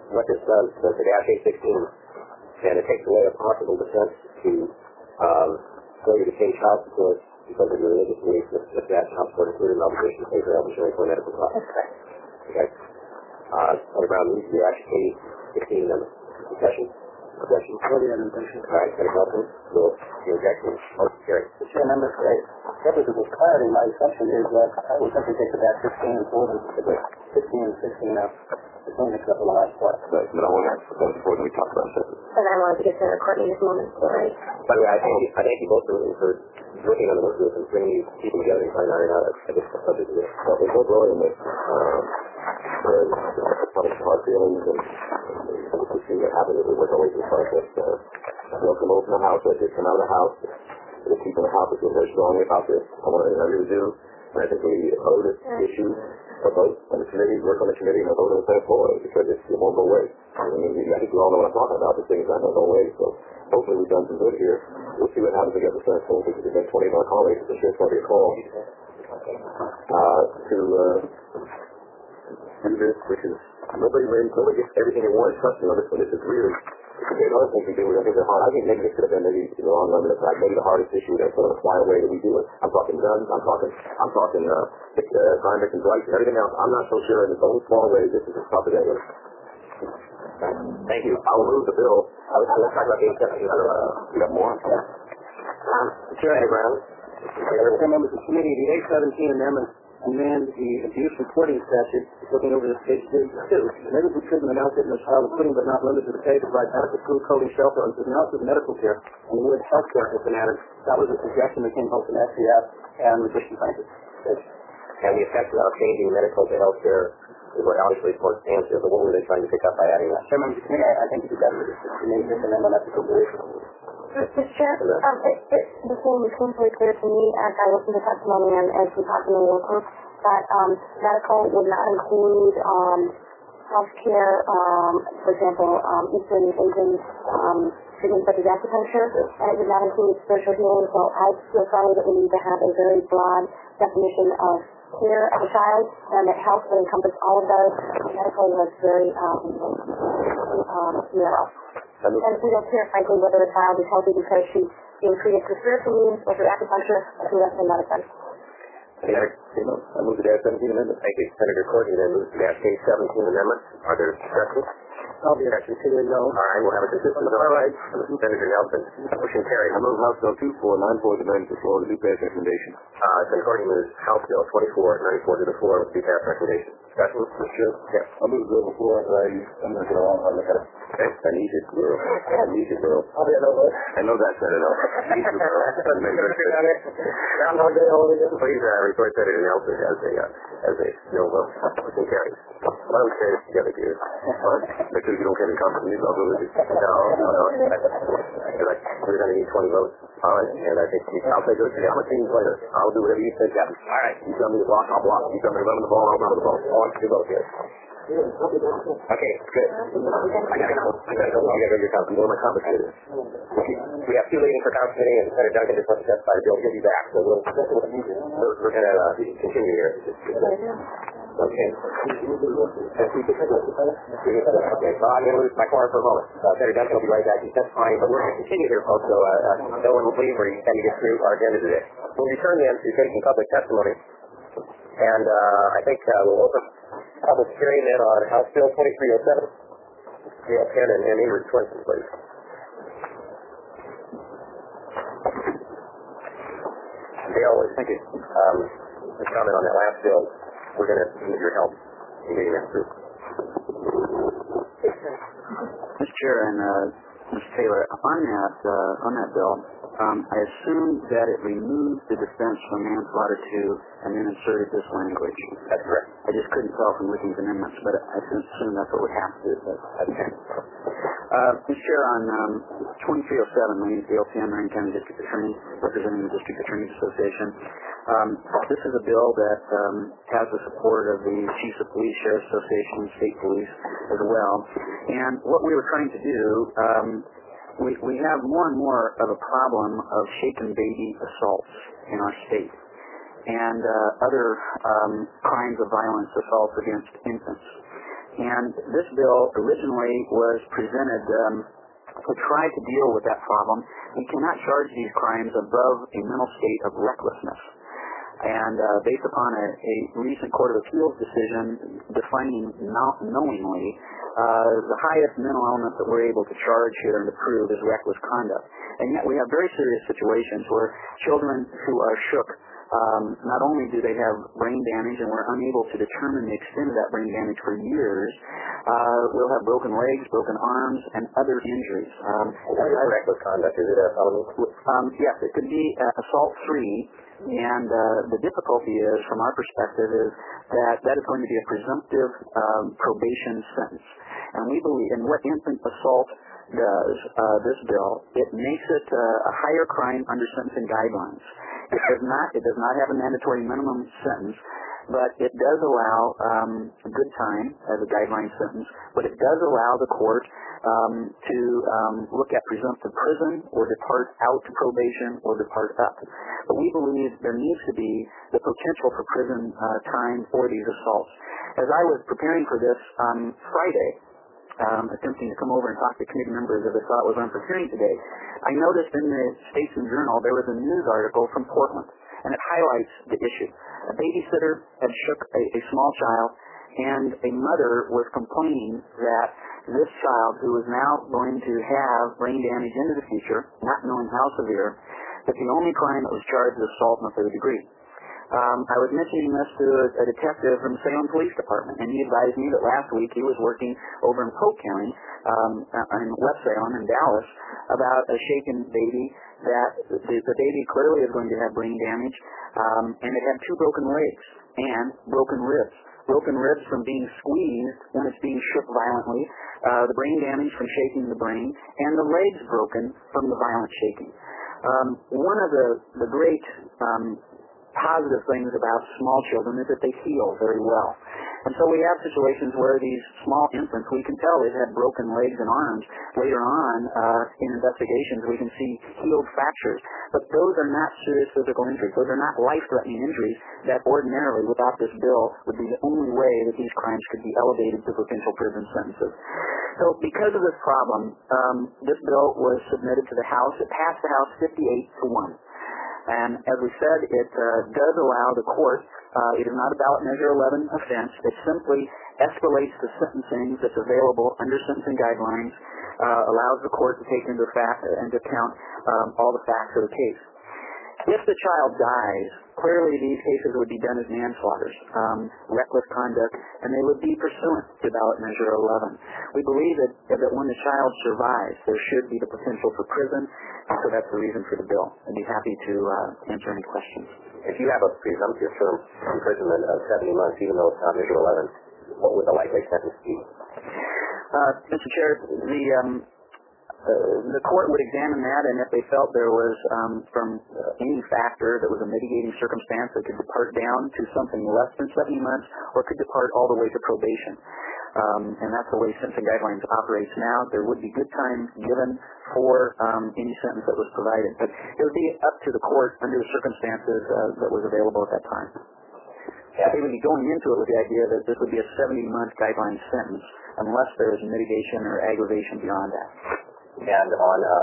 what this does, does the Dash eight sixteen, and it takes away a possible defense to um, failure to pay child support because of your religious beliefs, if that child support included an obligation to pay for health insurance or medical costs. That's correct. Okay. Uh, Senator Brown moves the Dash eight sixteen amendment. Discussion? Objection? For the amendment. All right, Senator Nelson, will the objection? Motion carried. Mister Chair, members, for purposes of clarity, my assumption is that I would simply take the Dash fifteen and forward to the fifteen and sixteen out. It's only except for the last part. Right, but I want to ask the point before we talk about it. And I wanted to get Senator Courtney this moment. Right. By the way, I thank you, I thank you both for, for working on the work group and bringing these people together and finding out a difficult subject of this. So there's no growing in this. Um, for public hard feelings and we see what happens as we work our way through the process. Uh, I feel come over from the house, I just come out of the house. The people in the house feel very strongly about this. I want to, I really do. And I think we owe this issue a vote on the committee, work on the committee, and a vote on the Senate floor because it's, it won't go away. I mean, I think we all know what I'm talking about. This thing is not going to go away. So hopefully we've done some good here. We'll see what happens against the Senate floor because we've got twenty of our colleagues. I'm sure it's going to be a call uh, to uh, do this, which is nobody wins, nobody gets everything they want. Trust me on this one. This is really, there's other things we do. I think they're hard. I think maybe this could have been maybe in the long run, but maybe the hardest issue that's sort of a quiet way that we do it. I'm talking guns. I'm talking, I'm talking uh, uh, crime victims' rights and everything else. I'm not so sure in its own small way this is as tough as that is. Thank you. I will move the bill. I was going to talk about eight seventeen. Uh, you got more? Yeah. Um, Chair Brown. Chair, members of the committee, the eight seventeen amendment amend the abuse reporting statute, looking over this page two. Members of treatment announced it in the child including but not limited to the pay to provide medical food, clothing, shelter, and analysis of medical care, and the word health care has been added. That was a suggestion that came both from S C F and Magician Scientists. And the effect of changing medical to health care is what obviously is more expansive, but what were they trying to pick up by adding that? Chair, members of the committee, I, I think you better to make this amendment at the conclusion. Mister Chair, um, it, it became, became very clear to me as I listened to testimony and as we talked in the work group that um, medical would not include um, health care, um, for example, um, Eastern Asian um, treatments such as acupuncture, and it would not include spiritual healing. So I feel strongly that we need to have a very broad definition of care of a child, and that health would encompass all of those. Medical was very um, um, narrow. And we don't care, frankly, whether a child is healthy because she's being treated through spiritual means or through acupuncture or through Western medicine. Any other, you know, I move the Dash seventeen amendment. Thank you. Senator Courtney then moves the Dash eight seventeen amendment. Are there objections? I'll be actually saying no. All right, we'll have a consistent vote. All right. Senator Nelson. Motion carried. I move House Bill two four nine four to amend the floor with the pass recommendation. Uh, Senator Courtney moves House Bill twenty-four ninety-four to the floor with the pass recommendation. Discussion? Sure. Yes. I move the bill before I, I'm going to get along. I'll look at it. Okay. I need it, girl. I need it, girl. I'll be another one. I know that, Senator. I need it, girl. Groundhog Day all again. Please uh, report Senator Nelson as a uh, as a no vote. Motion carries. Why don't we carry this together, dear? Make sure you don't get in conflict with these other religions. No, no, no. Like, we're going to need twenty votes. All right, and I think I'll take it. How much meetings later? I'll do whatever you think happens. All right, you tell me to block, I'll block. You tell me to run the ball, I'll run the ball. I want you to vote here. Okay, good. I gotta go. I gotta go. I gotta go to your conference. One of my conferences. We have two leading for conference meeting, and Senator Duncan just wants to testify to be able to get you back. So we'll, we're, we're going to uh, continue here. Okay. Okay, so I'm going to lose my corner for a moment. Uh, Senator Duncan will be right back. He's testifying, but we're going to continue here, folks, so uh, uh, no one will leave or you can get through our agenda today. We'll return then to taking public testimony, and uh, I think uh, we'll open public hearing then on House Bill twenty-three oh seven. Gail Penn and, and Ingrid Swenson, please. Gail, thank you. Um, just comment on that last bill. We're going to need your help in getting that through. Mister Chair and uh, Mister Taylor, on that uh, on that bill, um, I assume that it removed the defense from manslaughter to and then inserted this language. That's correct. I just couldn't tell from looking at the amendments, but I assume that's what would have to do. Okay. Uh, Mister Chair, on um, twenty-three oh seven, my name is Dale Penn, Marion County District Attorney, representing the District Attorneys Association. Um, this is a bill that um, has the support of the Chiefs of Police, Sheriff's Association, and State Police as well. And what we were trying to do, um, we, we have more and more of a problem of shaken baby assaults in our state and uh, other um, crimes of violence, assaults against infants. And this bill originally was presented um, to try to deal with that problem. We cannot charge these crimes above a mental state of recklessness. And uh, based upon a, a recent Court of Appeals decision defining not knowingly, uh, the highest mental element that we're able to charge here and to prove is reckless conduct. And yet we have very serious situations where children who are shook, um, not only do they have brain damage and we're unable to determine the extent of that brain damage for years, uh, we'll have broken legs, broken arms, and other injuries. Um, what is reckless conduct? Is it a felony? Um, yes, it could be uh, assault three. And uh, the difficulty is, from our perspective, is that that is going to be a presumptive um, probation sentence. And we believe, and what infant assault does, uh, this bill, it makes it uh, a higher crime under sentencing guidelines. It does not, it does not have a mandatory minimum sentence, but it does allow um, a good time as a guideline sentence, but it does allow the court um, to um, look at presumptive prison or depart out to probation or depart up. But we believe there needs to be the potential for prison uh, time for these assaults. As I was preparing for this on Friday, um, attempting to come over and talk to committee members as I thought was on for hearing today, I noticed in the Statesman Journal there was a news article from Portland, and it highlights the issue. A babysitter had shook a, a small child, and a mother was complaining that this child, who is now going to have brain damage into the future, not knowing how severe, that the only crime that was charged was assault in the third degree. Um, I was mentioning this to a, a detective from the Salem Police Department, and he advised me that last week he was working over in Polk County, um, in West Salem in Dallas, about a shaken baby that the, the baby clearly is going to have brain damage, um, and it had two broken legs and broken ribs. Broken ribs from being squeezed when it's being shook violently, uh, the brain damage from shaking the brain, and the legs broken from the violent shaking. Um, one of the, the great um, positive things about small children is that they heal very well. And so we have situations where these small infants, we can tell they've had broken legs and arms. Later on, uh, in investigations, we can see healed fractures. But those are not serious physical injuries. Those are not life-threatening injuries that ordinarily, without this bill, would be the only way that these crimes could be elevated to potential prison sentences. So because of this problem, um, this bill was submitted to the House. It passed the House fifty-eight to one. And as we said, it uh, does allow the court, uh, it is not a ballot measure eleven offense. It simply escalates the sentencing that's available under sentencing guidelines, uh, allows the court to take into, fact, into account um, all the facts of the case. If the child dies, clearly these cases would be done as manslaughters, um, reckless conduct, and they would be pursuant to ballot measure eleven. We believe that, that when the child survives, there should be the potential for prison, and so that's the reason for the bill. I'd be happy to uh, answer any questions. If you have a presumptive term imprisonment of seventy months, even though it's not measure eleven, what would the likely sentence be? Uh, Mister Chair, the um, Uh, the court would examine that, and if they felt there was, um, from uh, any factor that was a mitigating circumstance that could depart down to something less than seventy months, or could depart all the way to probation. Um, and that's the way sentencing guidelines operates now. There would be good time given for um, any sentence that was provided. But it would be up to the court under the circumstances uh, that was available at that time. Yeah. They would be going into it with the idea that this would be a seventy-month guideline sentence unless there is mitigation or aggravation beyond that. And on um,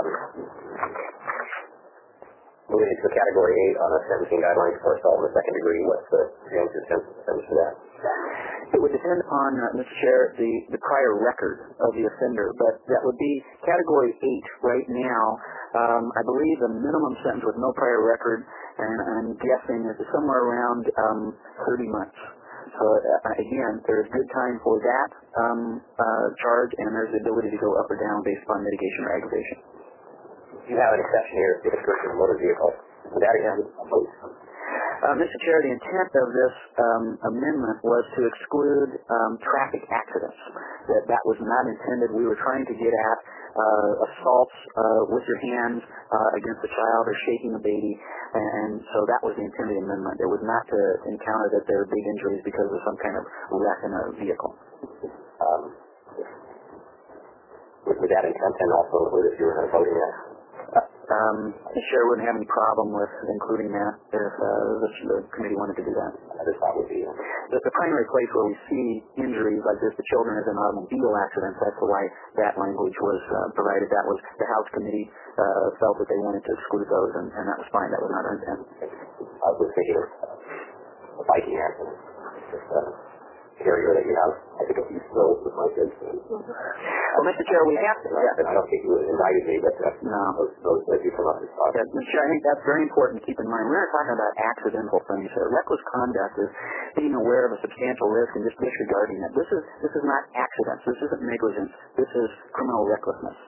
moving into category eight on the sentencing guidelines for assault in the second degree, what's the range of sentence for that? It would depend upon, uh, Mister Chair, the, the prior record of the offender, but that would be category eight right now. Um, I believe the minimum sentence with no prior record, and I'm guessing is somewhere around um, thirty months. So uh, again, there's good time for that um, uh, charge, and there's the ability to go up or down based upon mitigation or aggravation. You have an exception here if it's a motor vehicle. Would that again, please? Uh, Mister Chair, the intent of this um, amendment was to exclude um, traffic accidents. That that was not intended. We were trying to get at uh, assaults uh, with your hands uh, against a child or shaking a baby, and so that was the intended amendment. It was not to encounter that there are big injuries because of some kind of wreck in a vehicle. Um, would that intent and also include if you were voting yes? um, the chair wouldn't have any problem with including that if uh, the, the committee wanted to do that. That would be The, the primary place where we see injuries like this, the children, is in automobile accidents. That's why that language was uh, provided. That was the House committee uh, felt that they wanted to exclude those, and, and that was fine. That was not our intent. I was thinking of a biking accident. Just a carrier that you have. I think a few spills with my kids. Well, Mister Chair, we have to. Yeah, I don't think you invited me, but uh, no. those, those that you come up and talk. Yeah, Mister Chair, I think that's very important to keep in mind. We're not talking about accidental things here. Reckless conduct is being aware of a substantial risk and just disregarding it. This is this is not accidents. This isn't negligence. This is criminal recklessness.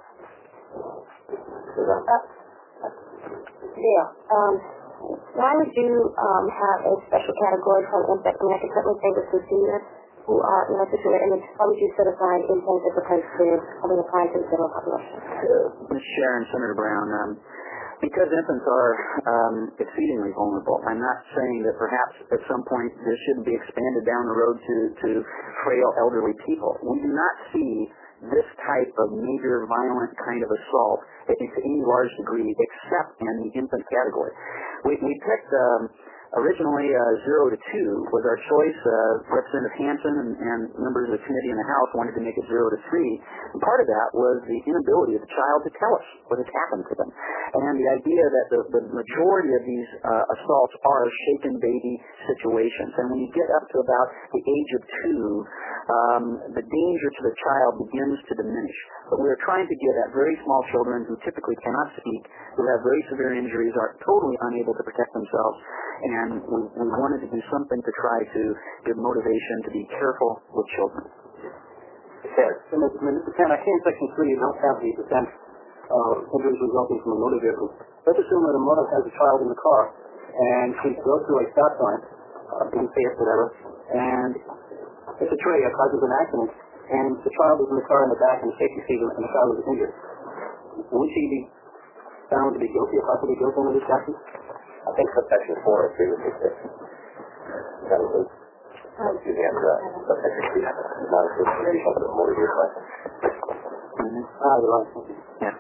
Yeah. Um, why would you um, have a special category for infant and accidentally favorites with seniors who are in a situation, and why would you set aside infants as opposed to having applied to the general population? Miz Chair and Senator Brown, um, because infants are um, exceedingly vulnerable, I'm not saying that perhaps at some point this shouldn't be expanded down the road to, to frail elderly people. We do not see this type of major violent kind of assault to any large degree except in the infant category. We, we picked um, originally uh, zero to two was our choice. Uh, Representative Hansen and, and members of the committee in the House wanted to make it zero to three. And part of that was the inability of the child to tell us what has happened to them. And the idea that the, the majority of these uh, assaults are shaken baby situations. And when you get up to about the age of two, um, the danger to the child begins to diminish. But we're trying to get at very small children who typically cannot speak, who have very severe injuries, are totally unable to protect themselves. And we, we wanted to do something to try to give motivation to be careful with children. Yes, and Mister Ken, I see in Section three you don't have the defense of injuries resulting from a motor vehicle. Let's assume that a mother has a child in the car, and she goes through a stop sign, uh, being safe, whatever, and it's a tray that causes an accident, and the child is in the car in the back in the safety seat, and the child is injured. Would she be found to be guilty or possibly guilty under this statute? I think subsection four is previously six. That was excuse me, and uh, subsection three is not a situation of the motor vehicle. Ah, you're right. Yeah.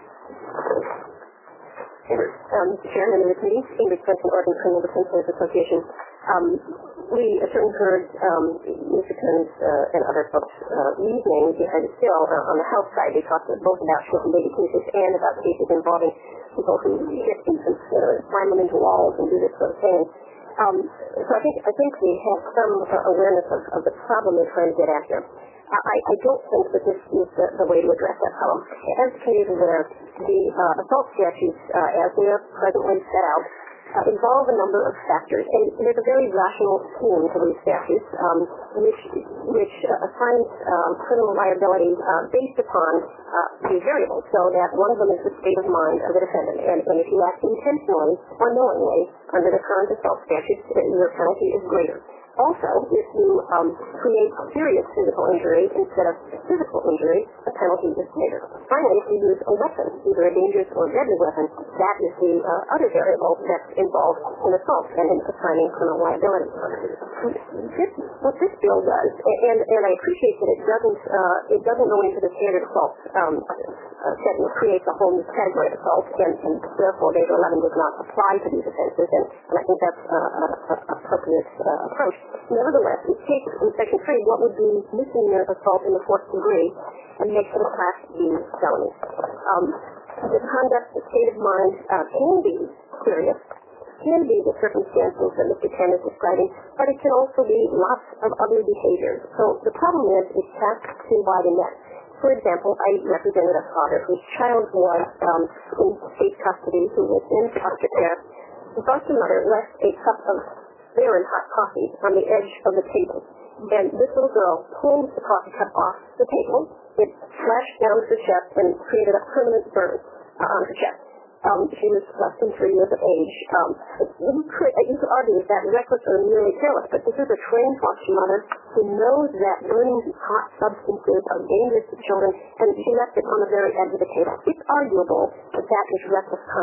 Ingrid. Um, Mister Chairman of the committee, Ingrid Swenson, Oregon Criminal Defense Lawyers Association. Um, we certainly heard um, Mister Kearns uh, and other folks' uh, reasoning behind it still. Uh, on the House side, they talked both about shaken baby cases and about cases involving people who hit infants, uh, slam them into walls and do this sort of thing. Um, so I think I think we have some uh, awareness of, of the problem we're trying to get at here. I, I don't think that this is the, the way to address that problem. As the committee is aware, the uh, assault statutes, uh, as they are presently set out, uh, involve a number of factors, and there's a very rational scheme to these statutes, um, which which uh, assigns um, criminal liability uh, based upon uh, these variables. So that one of them is the state of mind of the defendant, and, and if you act intentionally or knowingly under the current assault statutes, your penalty is greater. Also, if you um, create serious physical injury instead of physical injury, the penalty is greater. Finally, if you use a weapon, either a dangerous or deadly weapon, that is the uh, other variable that's involved in assault and in assigning criminal liability. This, what this bill does, and, and I appreciate that it doesn't uh, it doesn't go into the standard assault um, uh, setting, it creates a whole new category of assault, and, and therefore Measure eleven does not apply to these offenses, and, and I think that's uh, an appropriate uh, approach. Nevertheless, it takes in Section three what would be misdemeanor assault in the fourth degree and makes it a Class B felony. Um, the conduct, the state of mind uh, can be serious, can be the circumstances that Mister Ken is describing, but it can also be lots of other behaviors. So the problem is it's cast too wide a net. For example, I represented a father whose child was um, in state custody, who was in foster care. The foster mother left a cup of very hot coffee on the edge of the table. And this little girl pulled the coffee cup off the table. It flashed down her chest and created a permanent burn uh, on her chest. Um, she was less than three years of age. Um, you, could, you could argue is that reckless or merely careless, but this is a trained foster mother who knows that burning hot substances are dangerous to children, and she left it on the very edge of the table. It's arguable that that is reckless conduct.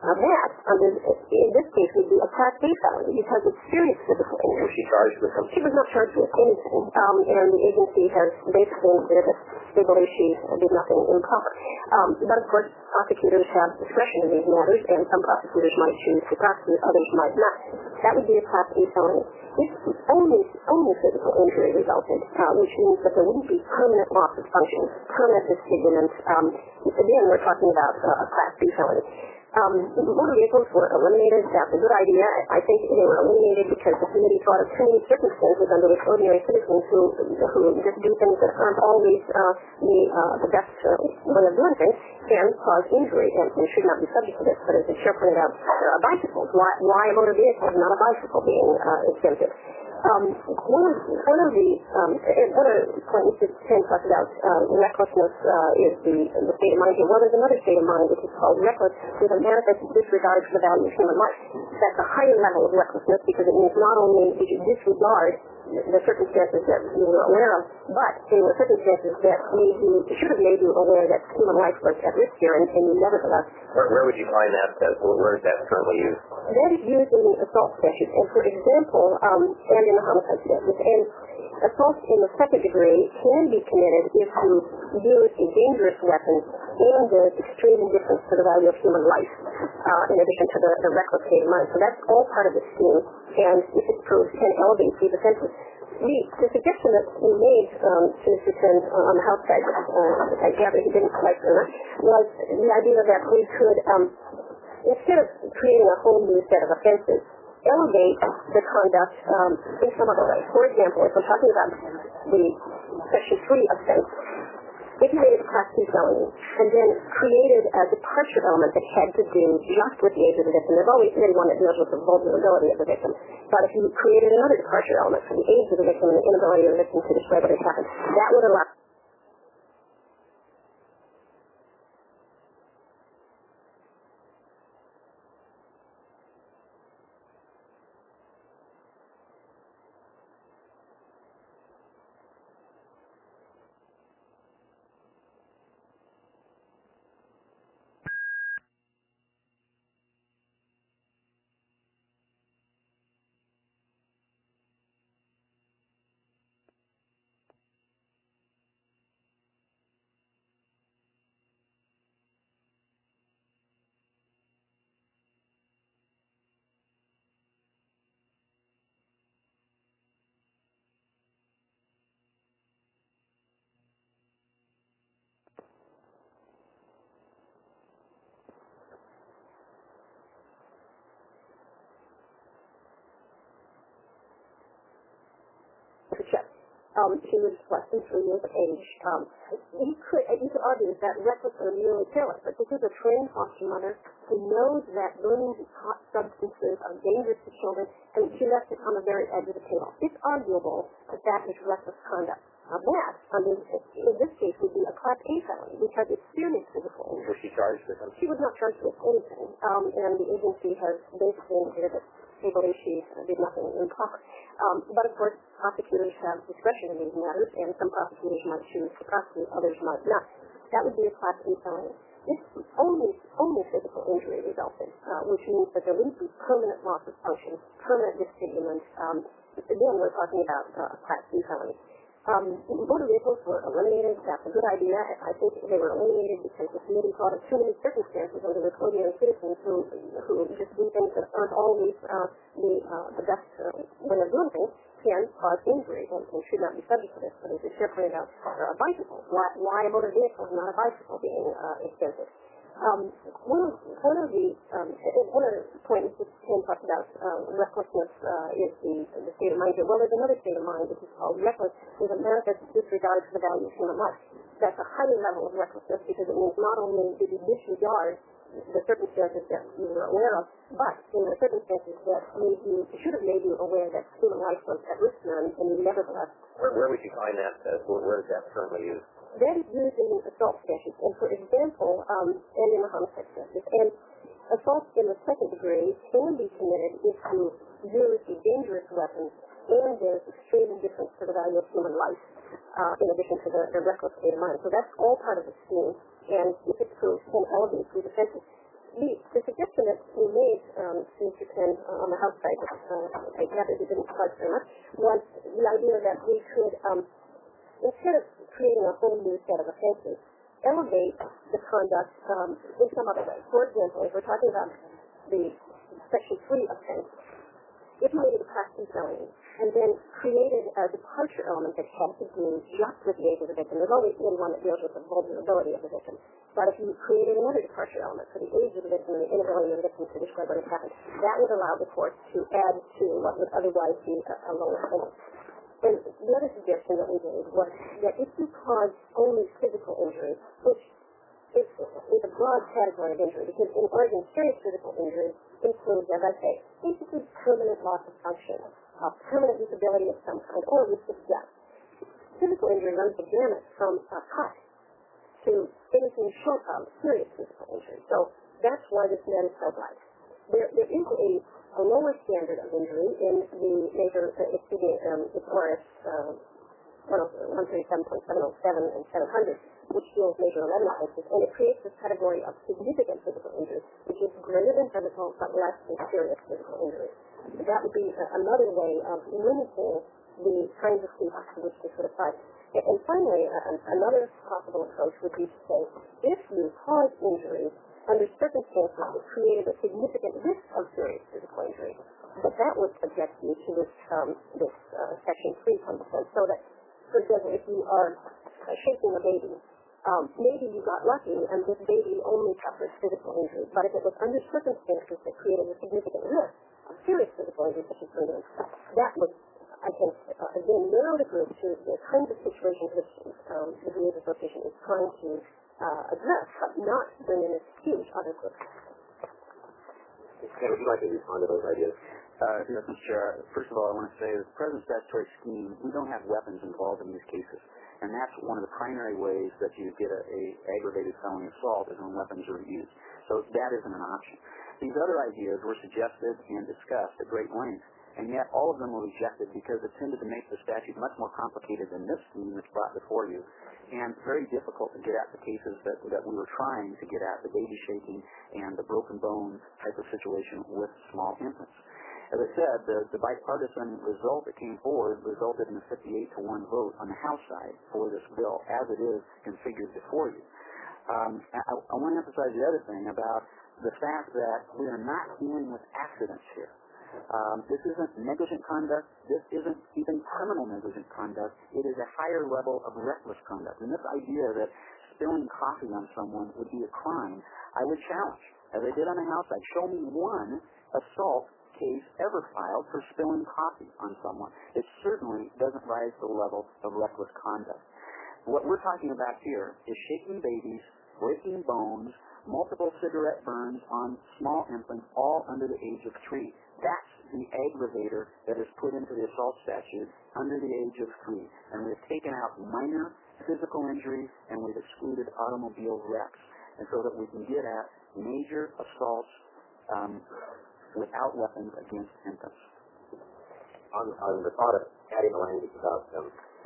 Now that, under, in this case, would be a Class B felony because it's serious physical injury. Was she charged with something? She was not charged with anything, um, and the agency has basically indicated that they believe she did nothing improper. Um, but of course, prosecutors have discretion in these matters, and some prosecutors might choose to prosecute, others might not. That would be a Class B felony. If only, only physical injury resulted, uh, which means that there wouldn't be permanent loss of function, permanent disfigurement. Um, again, we're talking about uh, a Class B felony. Um, motor vehicles were eliminated. That's a good idea. I think they were eliminated because the committee thought of too many circumstances under which ordinary citizens who, who just do things that aren't always uh, the, uh, the best uh, way of doing things can cause injury and, and should not be subject to this. But as the chair pointed out, there are bicycles. Why, why a motor vehicle and not a bicycle being uh, exempted? Um, one of one of the um, other points that Ken talked about, uh, recklessness uh, is the, the state of mind here. Well, there's another state of mind which is called reckless with a manifest disregard for the value of human life. That's a higher level of recklessness because it means not only did you disregard the circumstances that you were aware of, but they were circumstances that made you, should have made you aware that human life was at risk here, and, and you nevertheless. Where, where would you find that? Uh, where is that currently used? That is used in the assault statute, and for example, um, and in the homicide statute. And assault in the second degree can be committed if you use a dangerous weapon and there's extreme indifference to the value of human life, uh, in addition to the, the reckless state of mind. So that's all part of the scheme, and if it's proved, can elevate these offenses. The, the suggestion that we made um, to Mister Chen uh, on the House side, uh, I gather he didn't like very much, was the idea that we could, um, instead of creating a whole new set of offenses, elevate the conduct um, in some other way. For example, if we're talking about the Section three offense, if you made it a Class two felony and then created a departure element that had to do just with the age of the victim, there's always really one that deals with the vulnerability of the victim. But if you created another departure element for the age of the victim and the inability of the victim to describe what has happened, that would allow to check. Um, she was less than three years of age. Um, you could you could argue that reckless or merely careless, but this is a trained foster mother who knows that burning hot substances are dangerous to children, and she left it on the very edge of the table. It's arguable that that is reckless conduct. Now that, I mean, in this case, would be a Class A felony because it's serious physical injury. Was she charged with something? She was not charged with anything, um, and the agency has basically indicated that they believe she did nothing improper. Um, but of course, prosecutors have discretion in these matters, and some prosecutors might choose to prosecute, others might not. That would be a Class B felony. If only, only physical injury resulted, uh, which means that there wouldn't be permanent loss of function, permanent disfigurement. Um, again, we're talking about uh, a Class B felony. Um, motor vehicles were eliminated. That's a good idea. I think they were eliminated because the committee thought of too many circumstances under which ordinary citizens who, who just do things that aren't always uh, the, uh, the best uh, way of doing things can cause injury and, and should not be subject to this. But as the chair pointed out, there are bicycles. Why, why a motor vehicle and not a bicycle being uh, expensive? Um, one, of, one of the um, one of the points that Ken talked about, uh, recklessness uh, is the, the state of mind here. Well, there's another state of mind which is called reckless with a manifest disregard for the value of human life. That's a higher level of recklessness because it means not only did you disregard the circumstances that you were aware of, but in the circumstances that made you, should have made you aware that human life was at risk and, and you nevertheless. Where, where would you find that? Uh, where, where is that currently used? That is used in assault statutes, and for example, um, and in the homicide statutes. And assault in the second degree can be committed if you use a dangerous weapon and there's extreme indifference to the value of human life, uh, in addition to the, the reckless state of mind. So that's all part of the scheme, and if it's proved, can elevate these offenses. the, the suggestion that we made, um, to Mister Penn uh, on the House side, uh, I gathered it didn't budge very much, was the idea that we could, um, instead of creating a whole new set of offenses, elevate the conduct um, in some other way. For example, if we're talking about the Section three offense, if we made it a Class two felony and then created a departure element that had to do just with the age of the victim, there's always been one that deals with the vulnerability of the victim. But if you created another departure element for the age of the victim and the inability of the victim to describe what has happened, that would allow the court to add to what would otherwise be a, a lower sentence. And the other suggestion that we made was that if you cause only physical injury, which is, is a broad category of injury, because in Oregon, serious physical injury includes, as I say, basically permanent loss of function, uh, permanent disability of some kind, or risk of death. Physical injury runs the gamut from a cut to anything short of serious physical injury. So that's why this net is so bright. There, there is a, a lower standard of injury in the major, uh, it's the, um, it's R S uh, one thirty-seven point seven oh seven and seven hundred, which deals major eleven offenses, and it creates this category of significant physical injury, which is greater than physical but less than serious physical injury. That would be uh, another way of limiting the kinds of cases to which this would apply. And, and finally, uh, another possible approach would be to say, if you cause injury under circumstances that created a significant risk of serious physical injury, but that would subject you to this, um, this uh, Section three consequence, so that, for example, if you are uh, shaking a baby, um, maybe you got lucky and this baby only suffers physical injury, but if it was under circumstances that created a significant risk of serious physical injury, such as bleeding, that would, I think, uh, again, narrow the group to the kinds of situations which um, the V A's Association is trying to uh, address, but not bring in this huge other group. Ken, would you like to respond to those ideas? Uh, yes, Mister Chair. First of all, I want to say that the present statutory scheme, we don't have weapons involved in these cases. And that's one of the primary ways that you get a, a aggravated felony assault is when weapons are used. So that isn't an option. These other ideas were suggested and discussed at great length, and yet all of them were rejected because it tended to make the statute much more complicated than this scheme that's brought before you, and very difficult to get at the cases that, that we were trying to get at, the baby shaking and the broken bone type of situation with small infants. As I said, the, the bipartisan result that came forward resulted in a fifty-eight to one vote on the House side for this bill as it is configured before you. Um, I, I want to emphasize the other thing about the fact that we are not dealing with accidents here. Um, this isn't negligent conduct. This isn't even criminal negligent conduct. It is a higher level of reckless conduct. And this idea that spilling coffee on someone would be a crime, I would challenge. As I did on the House side, show me one assault case ever filed for spilling coffee on someone. It certainly doesn't rise to the level of reckless conduct. What we're talking about here is shaking babies, breaking bones, multiple cigarette burns on small infants, all under the age of three. That's the aggravator that is put into the assault statute under the age of three. And we've taken out minor physical injuries and we've excluded automobile wrecks. And so that we can get at major assaults um, without weapons against infants. On, on the thought of adding the language about um,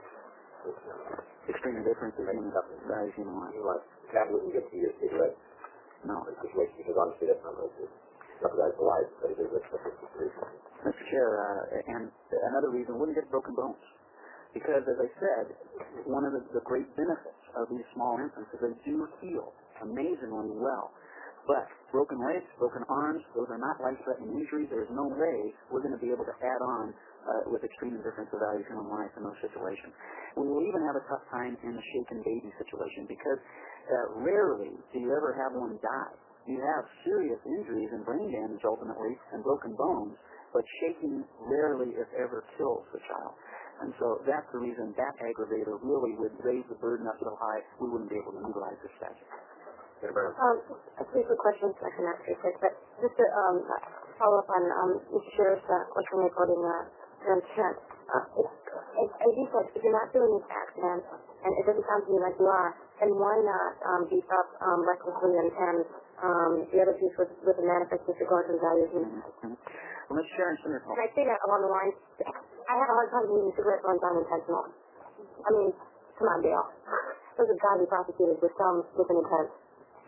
extreme indifference is human life. Human life. Like, that wouldn't get to your cigarette No. situation, because obviously that's not going to jeopardize the life, but it is a situation. Mister Chair, uh, and another reason, wouldn't get broken bones. Because, as I said, one of the, the great benefits of these small infants is they do heal amazingly well. But broken legs, broken arms, those are not life-threatening injuries. There's no way we're going to be able to add on uh, with extreme indifference to value human life in those situations. We will even have a tough time in the shaken baby situation because uh, rarely do you ever have one die. You have serious injuries and brain damage ultimately and broken bones, but shaking rarely, if ever, kills the child. And so that's the reason that aggravator really would raise the burden up so high we wouldn't be able to utilize this statute. Um, three quick questions, I can ask you quick, but just to um, follow up on um, Mister Sherr's uh, question regarding uh, Trent. Uh, as you said, if you're not doing these accidents, and it doesn't sound to me like you are, then why not um, beef up um, recklessly and, and um, the other piece with, with the manifest disregard for the values? Mm-hmm. Well, Mister Sharon Senator, can I say that along the lines? I have a hard time believing cigarette burns aren't intentional. I mean, come on, Dale. Those have got to be prosecuted with some with an intent.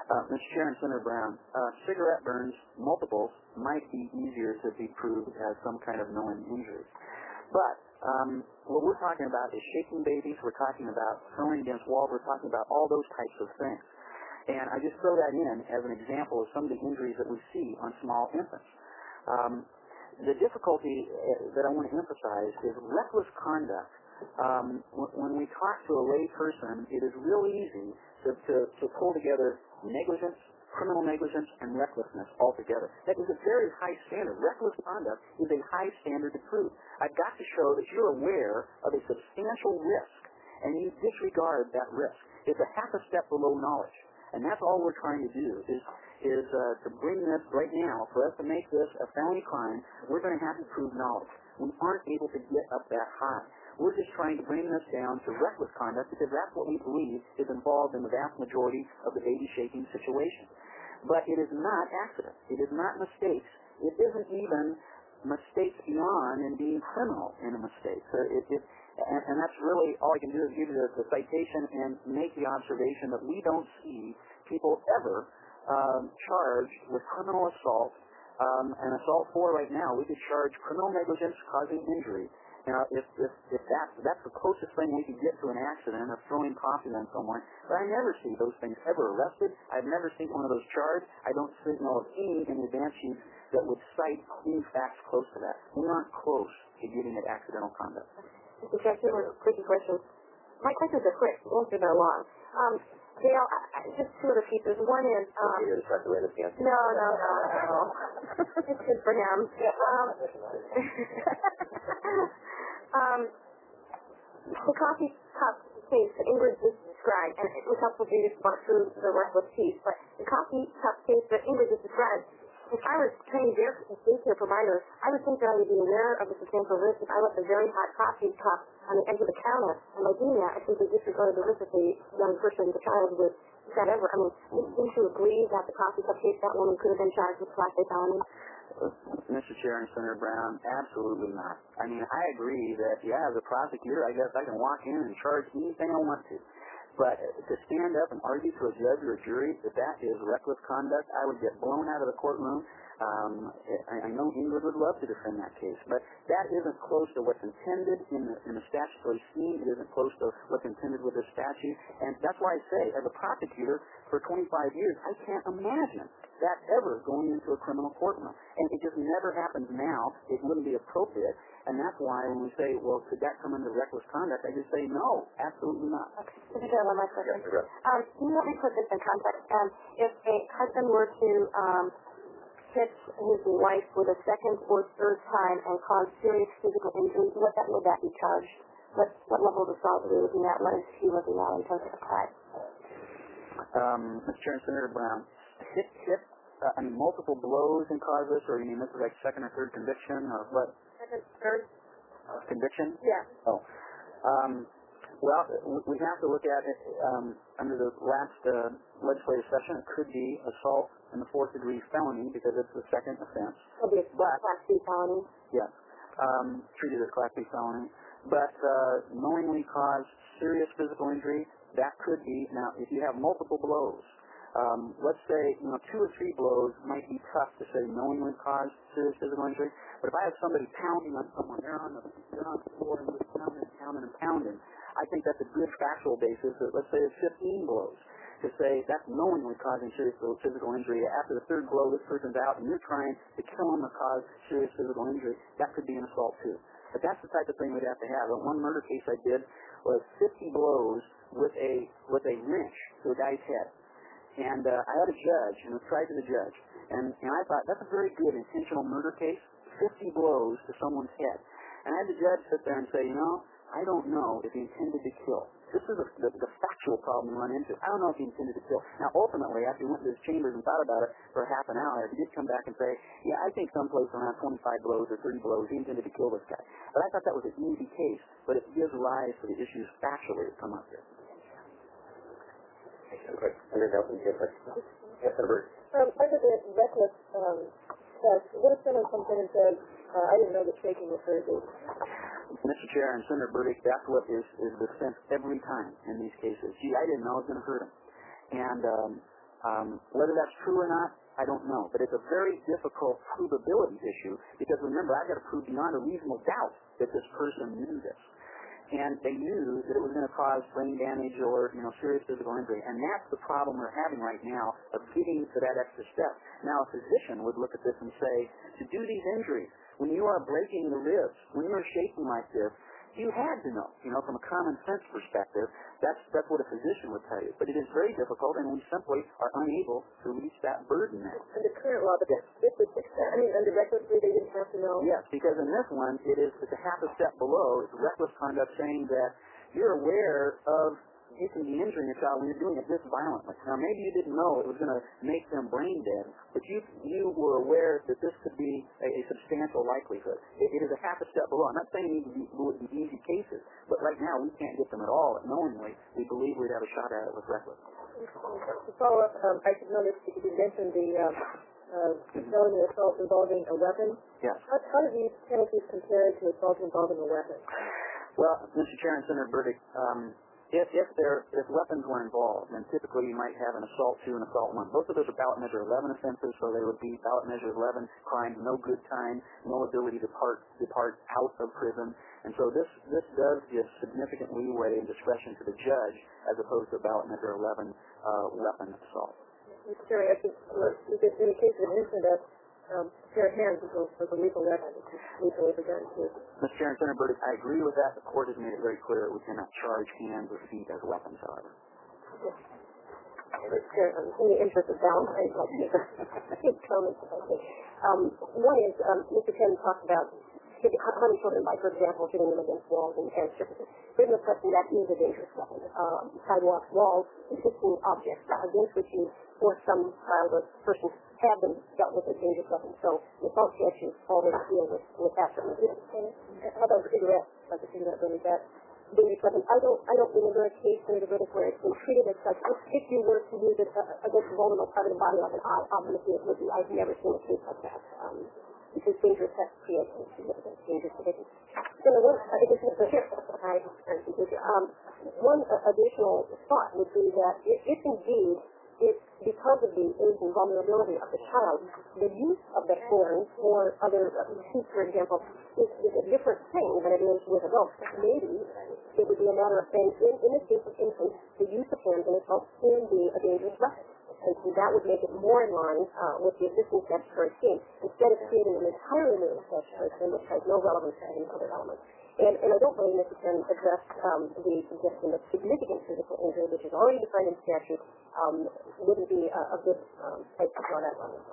Uh, Mister Chair and Senator Brown, uh, cigarette burns, multiples, might be easier to be proved as some kind of knowing injury. But um, what we're talking about is shaking babies, we're talking about throwing against walls, we're talking about all those types of things. And I just throw that in as an example of some of the injuries that we see on small infants. Um, the difficulty that I want to emphasize is reckless conduct. Um, when we talk to a lay person, it is real easy to, to, to pull together negligence, criminal negligence, and recklessness all together. That is a very high standard. Reckless conduct is a high standard to prove. I've got to show that you're aware of a substantial risk, and you disregard that risk. It's a half a step below knowledge. And that's all we're trying to do is, is uh, to bring this right now, for us to make this a felony crime, we're going to have to prove knowledge. We aren't able to get up that high. We're just trying to bring this down to reckless conduct because that's what we believe is involved in the vast majority of the baby shaking situation. But it is not accident. It is not mistakes. It isn't even mistakes beyond and being criminal in a mistake. So it, it, and, and that's really all I can do is give you the, the citation and make the observation that we don't see people ever um, charged with criminal assault. Um, and assault four right now, we could charge criminal negligence causing injury. Now, if, if, if that's, that's the closest thing we could get to an accident of throwing coffee on someone, but I never see those things ever arrested. I've never seen one of those charged. I don't see know of any in the advance sheets that would cite any facts close to that. We aren't close to getting at accidental conduct. Mister Chair, two more quick questions. My questions are quick. Won't be very long. Um, Dale, I, I, just two other pieces. One is... Um, You're going to start the way this again? No, no, no, no. It's good for him. Um, um, the coffee cup case that Ingrid just described, and it was helpful for you to walk through the reckless piece, but the coffee cup case that Ingrid just described, if I was trained daycare provider, I would think that I would be aware of the substantial risk if I left a very hot coffee cup on the edge of the counter. And by doing that, I simply disregarded the risk that the young person, the child, would that ever. I mean, wouldn't you agree that the coffee cup case, that woman could have been charged with class A felony? Mister Chair and Senator Brown, absolutely not. I mean, I agree that, yeah, as a prosecutor, I guess I can walk in and charge anything I want to. But to stand up and argue to a judge or a jury that that is reckless conduct, I would get blown out of the courtroom. Um, I, I know Ingrid would love to defend that case, but that isn't close to what's intended in the, in the statutory scheme. It isn't close to what's intended with the statute. And that's why I say, as a prosecutor for twenty-five years, I can't imagine that ever going into a criminal courtroom. And it just never happens now. It wouldn't be appropriate. And that's why when we say, well, could that come under reckless conduct, I just say no, absolutely not. Mister Chair, one last question. Um, can you help me put this in context? Um, if a husband were to um, hit his wife for the second or third time and cause serious physical injury, what that would that be charged? What, what level of assault are we looking at? What is she looking at in terms of the crime? Um, Mister Chair and Senator Brown, hit, hit, uh, I mean, multiple blows can cause this, or you mean this is like second or third conviction, or what? Second, third? Conviction? Yeah. Oh. Um, well, we have to look at it um, under the last uh, legislative session. It could be assault in the fourth degree felony because it's the second offense. It'll be a but, class B felony. Yeah. Um, treated as class B felony. But uh, knowingly cause serious physical injury, that could be. Now, if you have multiple blows, um, let's say you know two or three blows might be tough to say knowingly cause serious physical injury. But if I have somebody pounding on someone, they're on the, they're on the floor and just pounding and pounding and pounding, I think that's a good factual basis. That let's say it's fifteen blows to say that's knowingly causing serious physical injury. After the third blow, this person's out and you're trying to kill him or cause serious physical injury. That could be an assault too. But that's the type of thing we'd have to have. One murder case I did was fifty blows with a with a wrench to a guy's head. And uh, I had a judge, and it was tried to the judge. And, and I thought, that's a very good intentional murder case, fifty blows to someone's head. And I had the judge sit there and say, you know, I don't know if he intended to kill. This is a, the, the factual problem we run into. I don't know if he intended to kill. Now, ultimately, after he went to his chambers and thought about it for half an hour, he did come back and say, yeah, I think someplace around twenty-five blows or thirty blows, he intended to kill this guy. But I thought that was an easy case, but it gives rise to the issues factually that come up here. Quick, under Nelson, yes, sir. Yes, sir. Um, under the reckless um, test, what if someone comes in and says, uh, I didn't know that shaking was surgery? Mister Chair and Senator Burdick, that's what is, is the sense every time in these cases. Gee, I didn't know it was going to hurt him. And um, Um, whether that's true or not, I don't know. But it's a very difficult provability issue because remember, I've got to prove beyond a reasonable doubt that this person knew this. And they knew that it was going to cause brain damage or, you know, serious physical injury. And that's the problem we're having right now of getting to that extra step. Now, a physician would look at this and say, to do these injuries, when you are breaking the ribs, when you are shaking like this, you had to know, you know, from a common sense perspective, that's that's what a physician would tell you. But it is very difficult, and we simply are unable to reach that burden now. Under current law, but yes. This was six, I mean, under reckless they didn't have to know. Yes, because in this one, it is it's a half a step below. It's reckless conduct saying that you're aware of you can be injuring your child when you're doing it this violently. Now, maybe you didn't know it was going to make them brain dead, but you you were aware that this could be a, a substantial likelihood. It, it is a half a step below. I'm not saying these would be easy cases, but right now we can't get them at all. Knowingly, we believe we'd have a shot at it with reckless. To follow up, um, I should notice that you mentioned the um, uh, felony assault involving a weapon. Yes. How, how do these penalties compare to assault involving a weapon? Well, Mister Chair and Senator Burdick, um, If if there if weapons were involved, then typically you might have an assault two and assault one. Both of those are ballot measure eleven offenses, so they would be ballot measure eleven crimes, no good time, no ability to depart depart out of prison. And so this this does give significant leeway and discretion to the judge as opposed to ballot measure eleven uh, weapon assault. Mister Chair, I think uh, in the case of an incident, Um, pair of hands was a lethal weapon. Lethal with a gun, too. Mister Chair and Senator Burdick, I agree with that. The court has made it very clear that we cannot charge hands or feet as weapons, however. Yes. Mister Chair, um, in the interest of balance, I'd like to make a few comments about this. Um, one is, um, Mister Penn talked about hunting children by, for example, hitting them against walls and, and surfaces. There's no question that is a dangerous weapon. Um, sidewalks, walls, existing objects against which you force some child or person have been dealt with as dangerous weapons. So the assault statutes always deal with, with that. How about cigarettes? Like a cigarette really bad. Dangerous weapons. I don't, I don't remember a case in the British where it's been treated as such. If, if you were to use it uh, against a vulnerable part of the body like an eye, obviously it would be. I've never seen a case like that. Um, because dangerous that creates significant dangerous conditions. So one, I think this is the here. I, um, one uh, additional thought would be that if, if indeed it's because of the age and vulnerability of the child, the use of the hand or other uh, feet, for example, is, is a different thing than it is with adults. Maybe it would be a matter of saying, in, in the case of infants, the use of hands and assault can be a dangerous weapon. And so that would make it more in line uh, with the existing statutory scheme, instead of creating an entirely new statutory scheme which has no relevance to any other elements. And, and I don't believe Mister Penn addressed um, the suggestion that significant physical injury, which is already defined in statute, um, wouldn't be a, a good um, place to draw that line.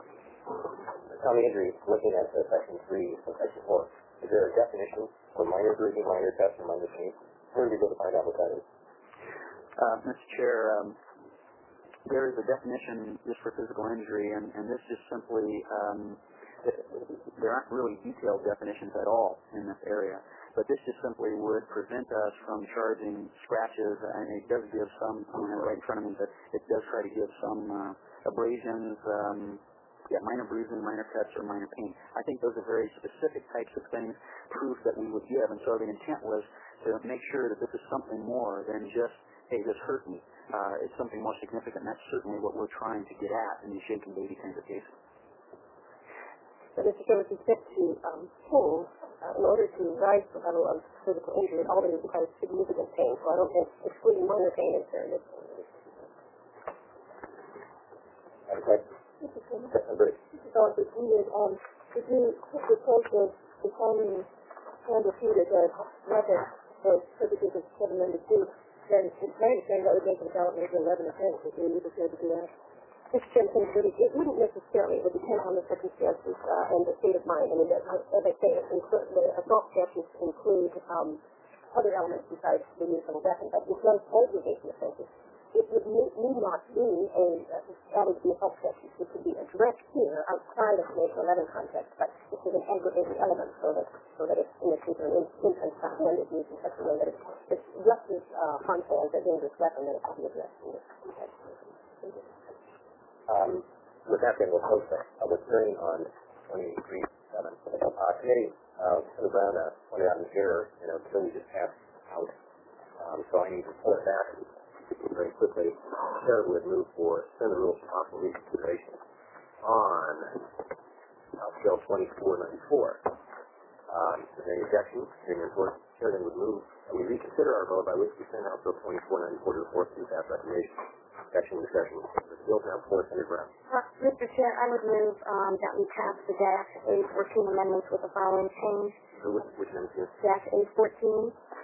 Common injury, looking at uh, section three and section four, is there a definition for minor bruising, minor cuts, or minor pain? Where do we go to find out what that is? Uh, Mister Chair, um, there is a definition just for physical injury, and, and this just simply, um, there aren't really detailed definitions at all in this area, but this just simply would prevent us from charging scratches, and it does give some, I don't have it right in front of me, but it does try to give some uh, abrasions, um, yeah, minor bruising, minor cuts, or minor pain. I think those are very specific types of things, proof that we would give, and so the intent was to make sure that this is something more than just, hey, this hurt me. Uh, it's something more significant, and that's certainly what we're trying to get at in these shaken baby kinds of cases. So, Mister Chair, with respect to um, pain, uh, in order to rise to the level of physical injury, it already requires significant pain. So I don't think excluding minor pain is very good. Okay. Mister Chairman, so if we would, um, if you took the case of defining hand or feet as a weapon for purposes of seven ninety-two, then it's my understanding that would make the ballot measure eleven offense if you were prepared to do that. Mister Chairman, it wouldn't necessarily. It would depend on the circumstances uh, and the state of mind. I mean, as I say, the assault statutes include um, other elements besides the use of a weapon, but in some aggregation offenses, it would need, need not be a uh, added to the assault statutes, which would be addressed here outside of the measure eleven context, but this is an aggregated element so that so that it's in the case of an infant hand is used in such a way that it's, it's just as uh, harmful as a dangerous weapon that it can be addressed in this context. Um, with that being, we'll close the public hearing on twenty-three seven. Uh, committee, uh, Senator Brown uh, pointed out in here, you know, until we just passed out. Um, so I need to report back very quickly, Chair would move for suspend the rules for possible reconsideration on uh, Bill twenty-four ninety-four. Um, if there's any objections, hearing none, the Chair then would move that we reconsider our vote by which we send House Bill twenty-four ninety-four to the floor to pass recommendation. Objection, discussion. The bill now before Senator Brown. Uh, Mister Chair, I would move um, that we pass the Dash A fourteen amendments with the following change. So which, which amendment is Dash A fourteen.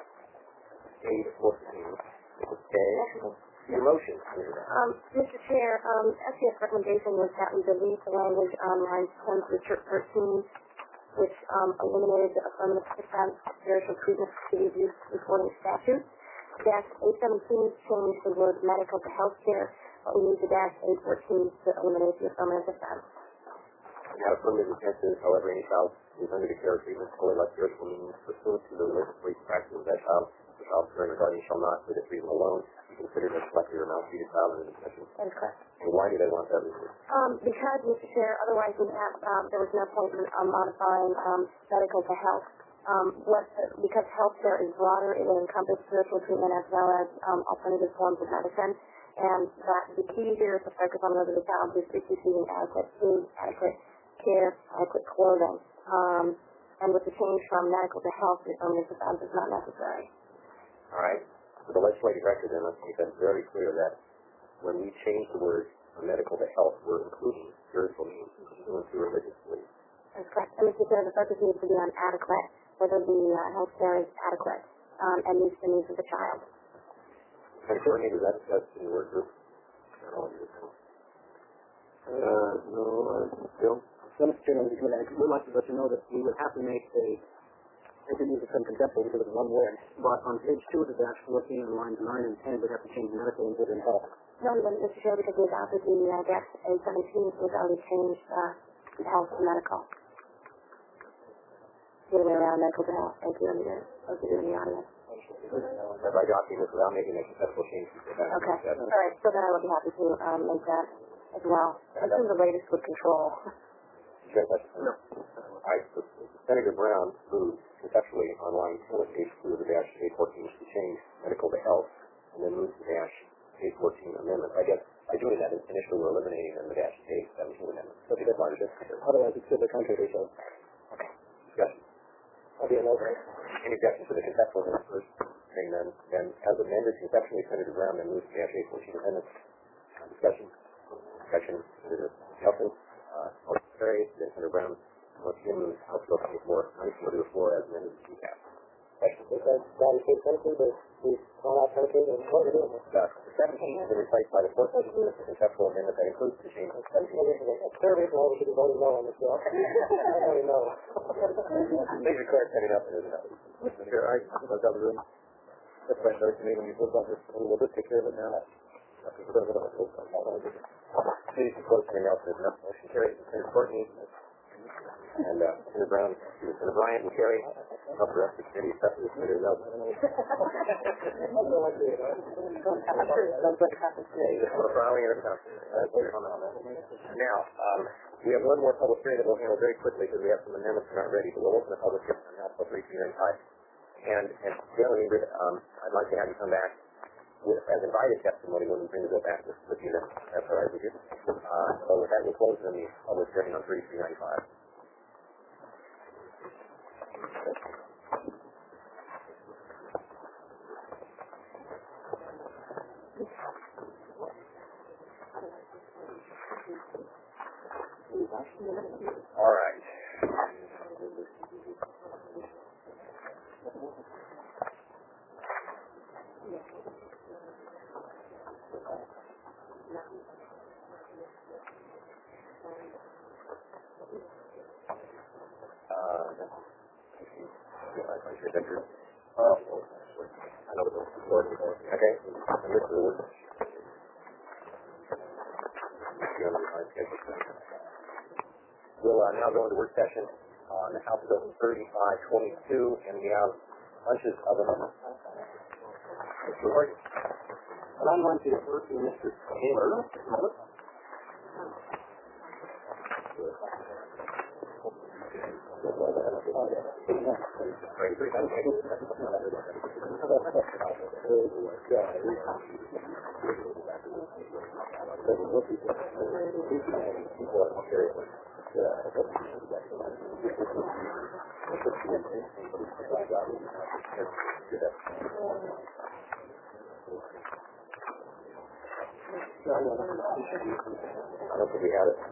A fourteen. Okay. Your motion, Senator Brown. Um, Mister Chair, um, S C F's recommendation was that we delete the language on lines ten through thirteen, which um, eliminated the affirmative defense spiritual treatment to the abuse reporting statute. Dash A seventeen changed the word medical to health care, but we need the dash A fourteen to eliminate the affirmative defense. Now, affirmative defense is, however, any child is under the care of treatment fully like spiritual means pursuant to the legislative practice of that child. The child's parent or guardian shall not, for this reason alone, be considered as selected or maltreated child under the discussion. That is correct. And why do they want that reason? Um, because, Mister Chair, otherwise we have, um, there was no point in um, modifying um, medical to health. Um, what, because health care is broader, it will encompass spiritual treatment as well as um, alternative forms of medicine. And that the key here is to focus on whether the child is receiving adequate food, adequate care, adequate clothing. Um, and with the change from medical to health, the affirmative defense is not necessary. All right? So the legislative record then, let's make that very clear that when we change the word from medical to health, we're including spiritual means pursuant to religious beliefs. That's correct. And Mister Chair, the focus needs to be on adequate, whether the uh, health care is adequate um, and meets the needs of the child. And Courtney, was that discussed in your work group? I don't know what you were saying. Uh, no, uh, Bill? So, Mister Chairman, I would like to let you know that we would have to make a, I could use it some conceptual because it's one word, but on page two of the dash fourteen and lines nine and ten, we'd have to change medical and good and health. No, we wouldn't, Mister Chair, because we adopted the uh, dash A seventeen, we've already changed uh, health to medical. The other way around, medical to health. Thank you, and those of you in the audience. That by adopting this without making a conceptual change. Okay. All right. So then I would be happy to um, make that as well. I assume the latest would control. No. All right. So Senator Brown moved conceptually on line ten of page two of the dash A fourteen to change medical to health, and then move to the dash A fourteen amendment. I guess by doing that, initially we're eliminating them the dash A seventeen amendment. So if you get line, just Otherwise, it's still the contrary issue. okay. Discussion. I'll be an over. Any objections to the conceptual amendment first? Saying then, then as amended conceptually, Senator Brown then moves to the dash A fourteen amendment. Uh, discussion. Discussion. Senator Nelson. Uh, motion carries. Then Senator Brown once again moves House Bill twenty-four ninety-four to the floor as amended to C CAP. Questions? Because that is case Tennessee, but we've gone out Tennessee, and what are we doing? Uh, seventeen has been replaced by the fourth conceptual amendment that includes the change of seventeen. That's clear reason why we should be voting no on this bill. I don't know. Please record setting up and no. Sure, I think I've got the room. That's right, very to me when you put about this, we'll just take care of it now. Please record setting up and no. Motion carries. Senator Courtney and uh, Senator Brown, Senator Bryant and Kerry, up the rest of the committee, except for Senator Nelson. Now, um, we have one more public hearing that we'll handle very quickly because we have some amendments that aren't ready, but we'll open the public hearing on House Bill thirty-three ninety-five. And, and General Ingrid, um, I'd like to have you come back with, as invited testimony when we bring the bill back with, with you then. That's all right with you. Uh, so with that, we'll close the public hearing on thirty-three ninety-five. All right. Okay. We'll uh, now go into work session on the House Bill thirty-five twenty-two, and we have bunches of them. Mister Horton. And I'm going to defer to Mister Taylor. I don't think we had it.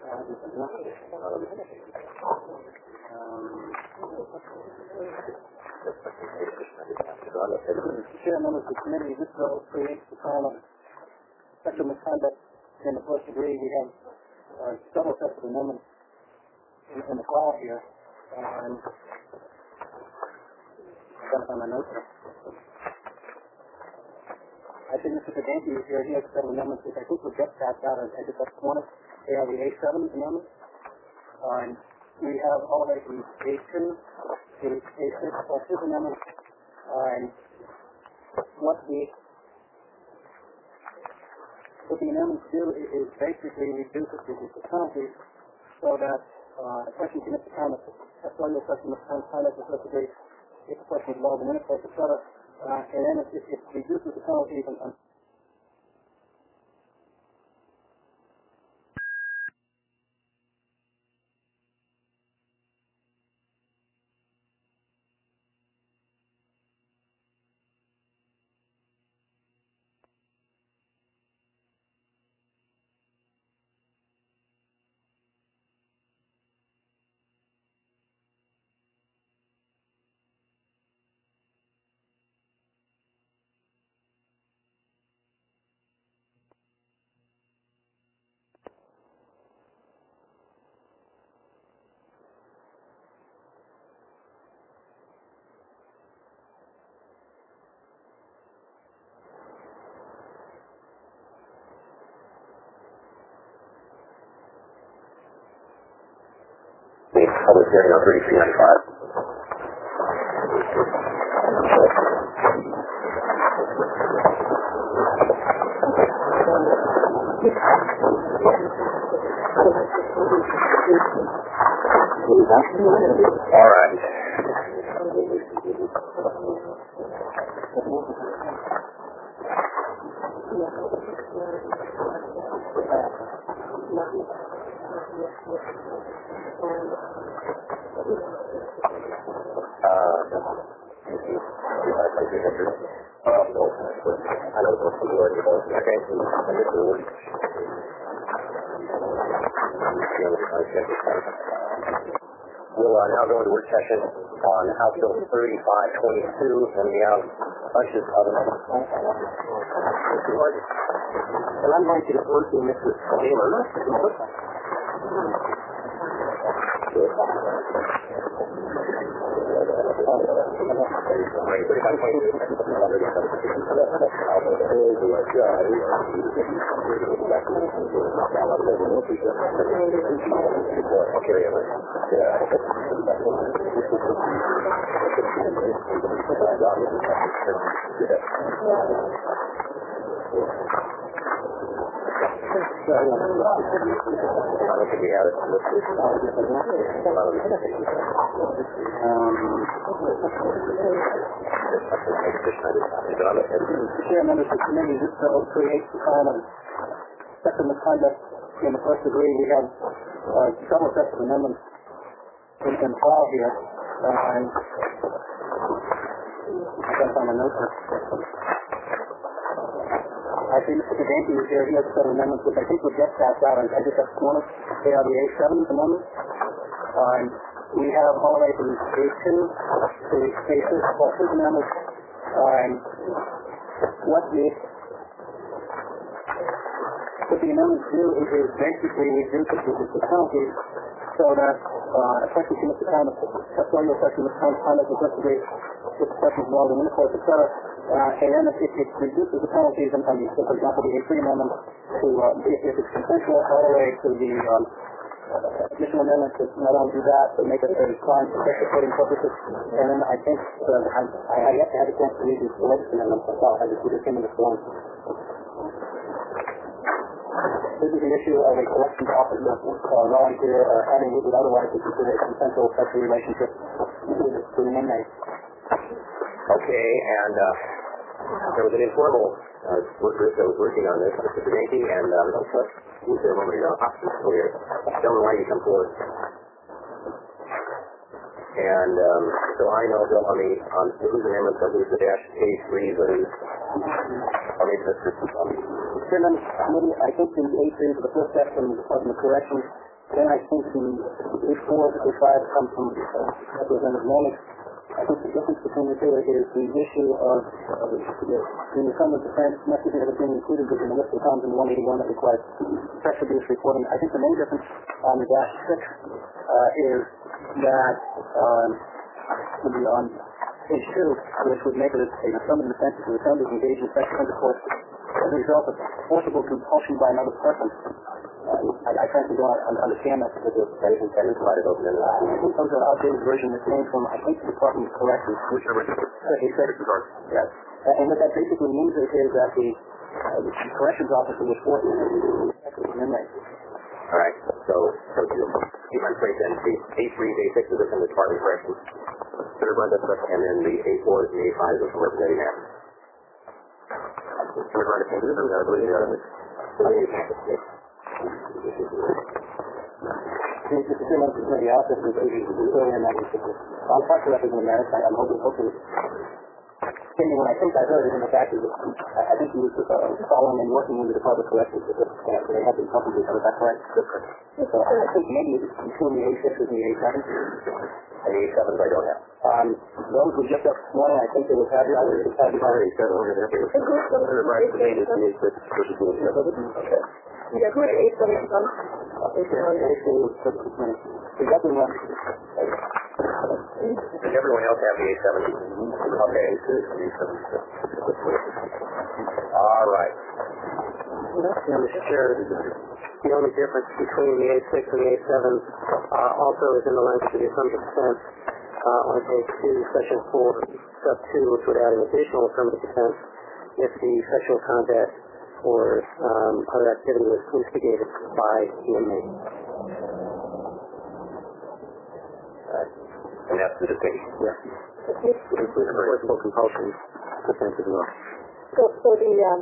Chair, members of the committee, this bill creates the kind of sexual misconduct in the first degree. We have uh, several sets of amendments in, in the file here. Uh, and I'm going to find my notes here. I think Mister Kadanke is here. He has a set of amendments which I think were just passed out. I just have one. They are the A seven amendments. Uh, and we have all the way from A two to A six plus his amendments. Uh, and what the what the amendments do is, is basically reduce the, the penalties so that uh, a person commits a crime, a felony sexual misconduct, especially if a person is involved in intercourse, et cetera. Uh, and then it, it, it reduces the penalties and, and public hearing on thirty-three ninety-five. All right. We'll uh, now go into work session on House Bill thirty-five twenty-two, and we have bunches of them. And I'm going to defer to Mister Taylor. I don't think we had it. Chair, members of the committee, this bill creates the kind of sexual misconduct in the first degree. We have uh, several sets of amendments in, in file here. Uh, and that's on the notes. I see Mister Kadanke is here. He has a set of amendments which I think were just passed out. I just have one. They are the A seven amendments. Uh, and we have all the way from A two to A six plus his amendments. Uh, and what the what the amendments do is, is basically reduce the, the penalties so that uh, a person commits a crime of sexual sexual misconduct, especially if the person is involved in intercourse, et cetera. Uh, and then if it, it reduces the penalties, and, and so for example, the A three amendment to uh, if, if it's consensual, all the way to the um, uh, additional amendment to not only do that, but make it a crime for sex reporting purposes. And then I think uh, I, I have yet to have a chance to read these latest amendments myself. I just, we just came in this morning. This is an issue of a collections officer uh, volunteer uh, having what would otherwise be considered a consensual sexual relationship with an inmate. Okay, and uh, There was an informal uh, work group that was working on this, Mister Yankee, and um, who's there a moment ago? Oh, here. Gentlemen, why don't you come forward? And um, so I know Bill on the on who's the name of who's the dash A threes or who's or maybe this is um, Chairman, maybe I think the A three is the first step from the Department of Corrections. Then I think the A four, A five come from uh, Representative Monick. I think the difference between the two is the issue of uh, the, the incumbent defense messaging that has been included within the list of comes in one eighty-one that requires sex abuse reporting. I think the main difference on the dash six uh, is that um, would be on page two, which would make it an incumbent defense to the defendant engaged in sexual intercourse as a result of forcible compulsion by another person. Uh, I, I frankly don't understand that because that isn't that is provided open in the law. I think those are outdated version that came from I think the Department of Corrections. which are Yes. And what that basically means is, is that the, uh, the corrections officer was forced to an inmate. All right. So, so to keep on straight then, the A three, A six is from the Department of Corrections, third one, and then the A four and the A five is from Representative Knapp. We're trying to change this, I believe the other. Mister Chairman, this is the office of the Australian Magistrate. I'm part of Representative Merritt. I'm hoping, hoping, when I think I heard it in the fact that I think he was uh, following and working with the Department of Corrections, so they had been talking to each other. Is that correct? So I think maybe it's between the A six and the A seven. And the A sevens I don't have. Um, those were just up morning. I think they were happy. I was happy about it. Okay. Yeah, who are the eight seven from? Does everyone else have the A seven? Okay. All right. Mister Chair, the only difference between the A six and the A seven uh, also is in the language of the affirmative defense uh, on page two, section four, sub two, which would add an additional affirmative defense if the sexual contact or um, other activity was instigated by the inmate. Right. And that's the distinction. Yes. It includes forcible compulsion defense as well. So, so the, um,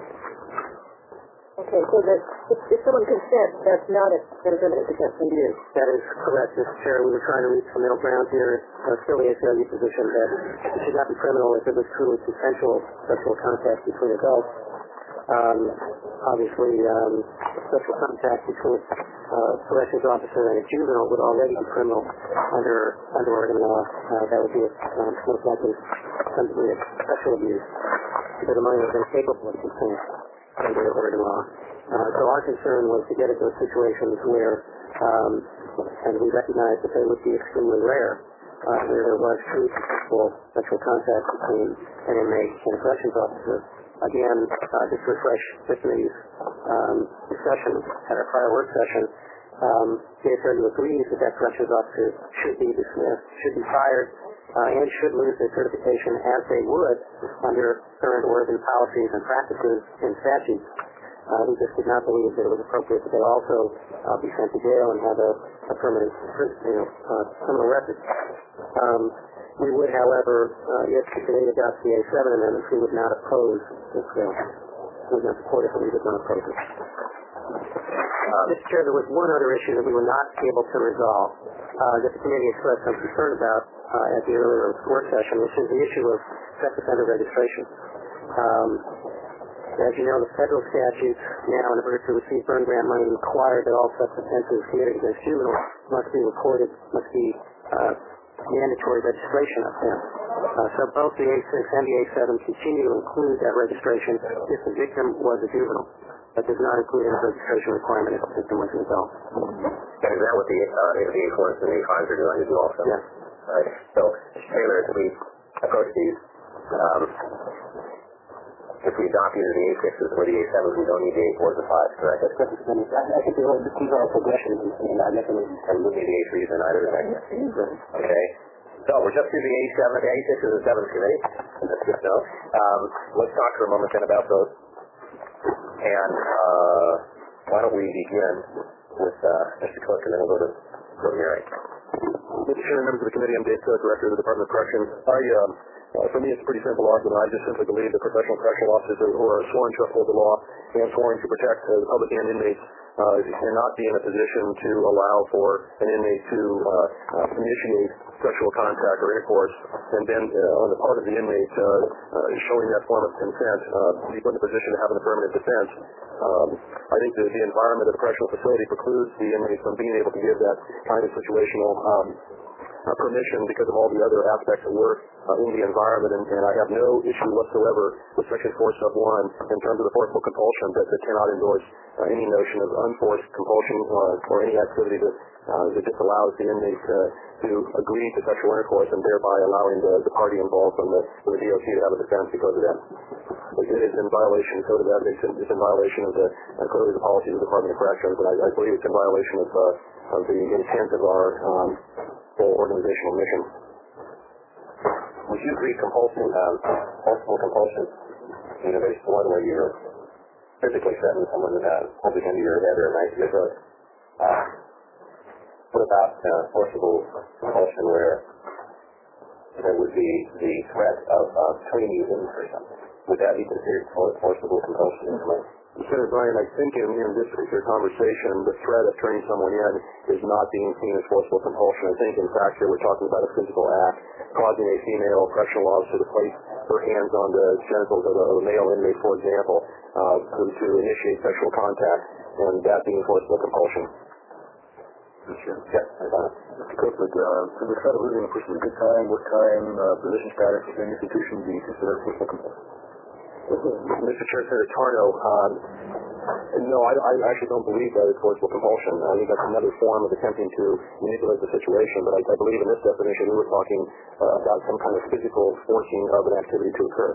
okay, so that if, if someone consents, that's not a, an affirmative defense in you. That is correct, Mister Chair. We were trying to reach the middle ground here. Uh, still the A C L U position that it should not be criminal if it was truly consensual sexual contact between adults. Um, obviously, um, sexual contact between uh, corrections officer and a juvenile would already be criminal under under Oregon law. Uh, that would be um, most likely some degree of sexual abuse because the minor is incapable of consent under Oregon law. Uh, so our concern was to get at those situations where, um, and we recognize that they would be extremely rare, uh, where there was true sexual sexual contact between an inmate and a corrections officer. Again, uh, just to refresh the committee's um, discussion at our prior work session, um, the A C L U agrees that that corrections officer should be dismissed, should be fired, uh, and should lose their certification as they would under current Oregon policies and practices and statutes. Uh, we just did not believe that it was appropriate that they also uh, be sent to jail and have a, a permanent, you know, uh, criminal record. Um, We would, however, uh, if the committee adopts the A seven amendments, we would not oppose this bill. We would not support it, but we would not oppose it. Uh, Mister Chair, there was one other issue that we were not able to resolve uh, that the committee expressed some concern about uh, at the earlier work session, which is the issue of sex offender registration. Um, as you know, the federal statutes now, in order to receive burn grant money, require that all sex offenses committed against juveniles must be recorded, must be uh, mandatory registration of them. Uh, so both the A six and the A seven continue to include that registration if the victim was a juvenile. That does not include any registration requirement if the victim was an adult. And is that what the, uh, the A fours and the A fives are going to do also? Yes. All right. So, Mister Taylor, as we approach these, um, if we adopt either the A sixes or the A sevens, we don't need the A fours or fives, correct? That's correct. I think these are progressions in that mechanism. And we need the A threes and either, right? Okay. So, we're just through the A seven, the A sixes and sevens committee. That's good to know. Um, let's talk for a moment then about those. And uh, why don't we begin with uh, Mister Cook, and then we'll go to Bill Murray. Mister Chairman, members of the committee, I'm Dave Cook, Director of the Department of Corrections. I, um, Uh, for me, it's a pretty simple argument. I just simply believe that professional correctional officers who are sworn to uphold the law and sworn to protect uh, the public and inmates uh, cannot be in a position to allow for an inmate to uh, uh, initiate sexual contact or intercourse, and then uh, on the part of the inmate uh, uh, showing that form of consent, uh, be put in a position to have an affirmative defense. Um, I think that the environment of the correctional facility precludes the inmate from being able to give that kind of situational um, Uh, permission because of all the other aspects of work uh, in the environment, and, and I have no issue whatsoever with Section four sub one in terms of the forcible compulsion that, that cannot endorse uh, any notion of unforced compulsion uh, or any activity that, uh, that disallows the inmate uh, to agree to sexual intercourse and thereby allowing the, the party involved from the, from the D O C to have a defense because of that. It is in violation of the Code of Ethics, it's in violation of the uh, Code of the Policies of the Department of Corrections, and I, I believe it's in violation of, uh, of the intent of our um, whole organizational mission. Would you agree compulsion, um, forcible compulsion, you know, based on where you're physically setting someone that uh, holds a gun to your head or a knife to your throat? Uh, what about uh, forcible compulsion where there would be the threat of uh, turning you in for something? Would that be considered for forcible compulsion? Senator Bryan, I think in, in this particular conversation, the threat of turning someone in is not being seen as forcible compulsion. I think, in fact, here we're talking about a physical act causing a female correctional officer to place her hands on the genitals of a, of a male inmate, for example, uh, to, to initiate sexual contact, and that being forcible compulsion. Sure. Yes, Mister Copeland, uh, for the threat of losing a person a good time, work time, uh, position status within the institution, do you consider forcible compulsion? Mister Chair, Senator Tarno, um, no, I, I actually don't believe that it's forcible compulsion. I think that's another form of attempting to manipulate the situation, but I, I believe in this definition we were talking uh, about some kind of physical forcing of an activity to occur.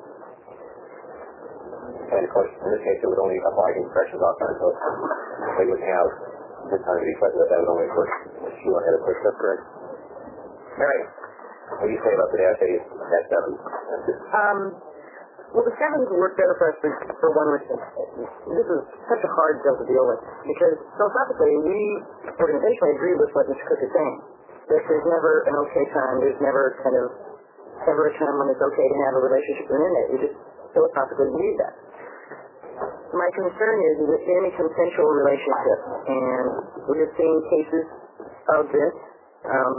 And of course, in this case, it would only apply to corrections officers, so they wouldn't have this kind of effect that that would only push you ahead of push. That's correct. Mary, what do you say about the dash eight, dash seven? Um, Well, the sevens work better for us for, for one reason. This is such a hard deal to deal with because philosophically we organizationally agree with what Mister Cook is saying. That there's never an okay time, there's never kind of ever a time when it's okay to have a relationship with an inmate. We just philosophically believe that. My concern is that in a consensual relationship, and we have seen cases of this, um,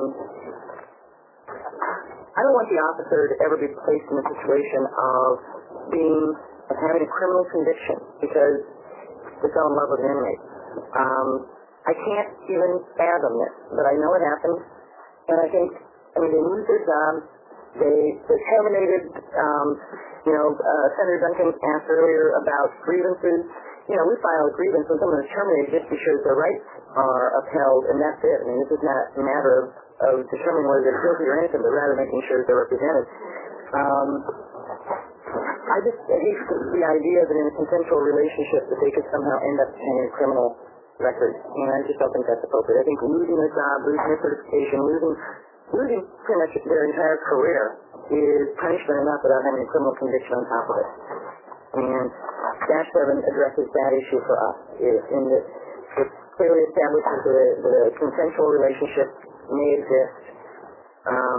I don't want the officer to ever be placed in a situation of being, of having a criminal conviction because they fell in love with an inmate. Um, I can't even fathom this, but I know it happens, and I think, I mean, they lose their jobs, they, they're terminated, um, you know, uh, Senator Duncan asked earlier about grievances. You know, we file a grievance when someone is terminated just to be sure their rights are upheld, and that's it. I mean, this is not a matter of, of determining whether they're guilty or innocent, but rather making sure they're represented. Um, I just hate the idea that in a consensual relationship that they could somehow end up having a criminal record, and I just don't think that's appropriate. I think losing a job, losing a certification, losing losing pretty much their entire career is punishment enough without having a criminal conviction on top of it. And Dash seven addresses that issue for us. It, in that it clearly establishes that a, that a consensual relationship may exist. Um,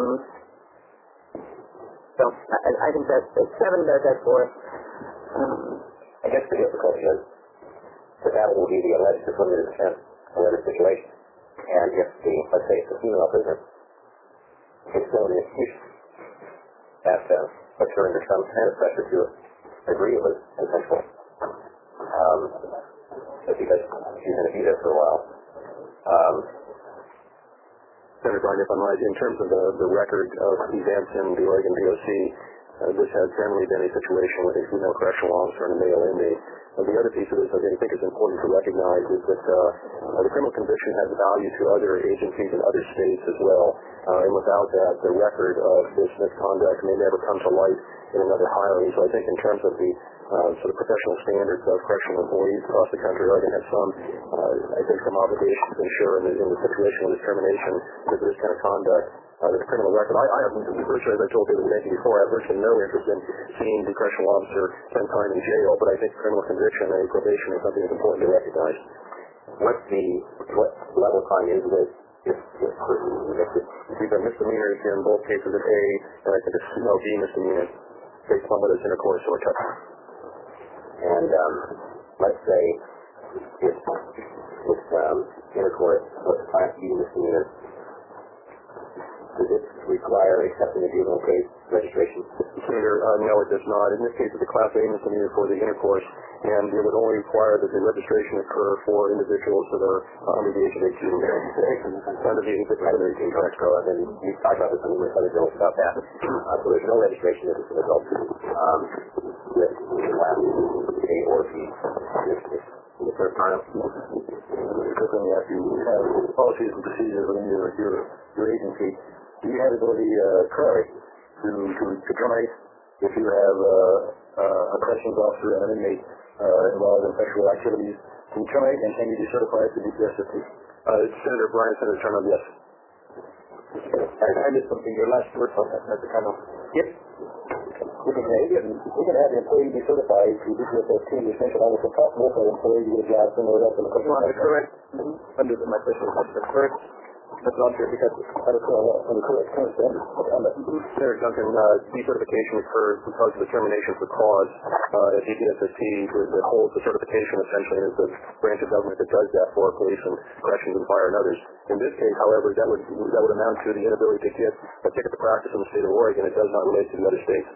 so I, I think that seven does that for us. Um, I guess the difficulty is that that will be the alleged affirmative defense in every situation. And if the, let's say it's a female prisoner, it's still an institution. That uh, puts her under some kind of pressure to agree it was consensual. Um, just because she's going to be there for a while. Um, Senator Bryan, if I'm right, in terms of the, the record of events in the Oregon D O C, uh, this has generally been a situation with a female correctional officer and a male inmate. Uh, the other piece of this I think is important to recognize is that uh, uh, the criminal conviction has value to other agencies in other states as well. Uh, and without that, the record of this misconduct may never come to light in another hiring. So I think in terms of the uh, sort of professional standards of correctional employees across the country, Oregon has some, uh, I think, some obligation to ensure in the, in the situation of discrimination that this kind of conduct, uh, this criminal record. I, I have virtually, as I told you before, I have virtually no interest in seeing the correctional officer spend time in jail, but I think criminal conviction and probation is something that's important to recognize. What the what level crime is with if, if if these are misdemeanors in both cases of A, and I think it's no B misdemeanors based on whether it's intercourse or touching. And um, let's say if, if um, intercourse was Class B misdemeanor, does it require accepting the juvenile case registration? Senator, uh, no, it does not. In this case, it's a Class A misdemeanor for the intercourse, and it would only require that the registration occur for individuals that are uh, under the age of eighteen. Under the age of eighteen, correct. So then you talked about this on numerous other bills about that. Uh, so there's no registration if it's an adult um, with Class A or B. In the first part of because let me ask you, you have policies and procedures within your, your, your agency. Do you have the ability uh, currently to, to, to terminate if you have uh, uh, a corrections officer and an inmate uh, involved in sexual activities? Can you terminate and can you be certified to be D S S P? Uh, Senator Bryan, Senator Turner, yes. I, I missed something. Your last word on that. That's kind of. Yep. We can, we can have the employee be certified to do D S S P, essentially almost impossible for the employee to get a job somewhere else in the country. That's correct. Mm-hmm. Under my question, that's correct. That's not true because I don't know on the correct current standard. Senator Duncan, uh, decertification occurs because of the termination for cause uh, at D S S P that holds the certification essentially as the branch of government that does that for police and corrections and fire and others. In this case, however, that would that would amount to the inability to get a ticket to practice in the state of Oregon. It does not relate to the other states.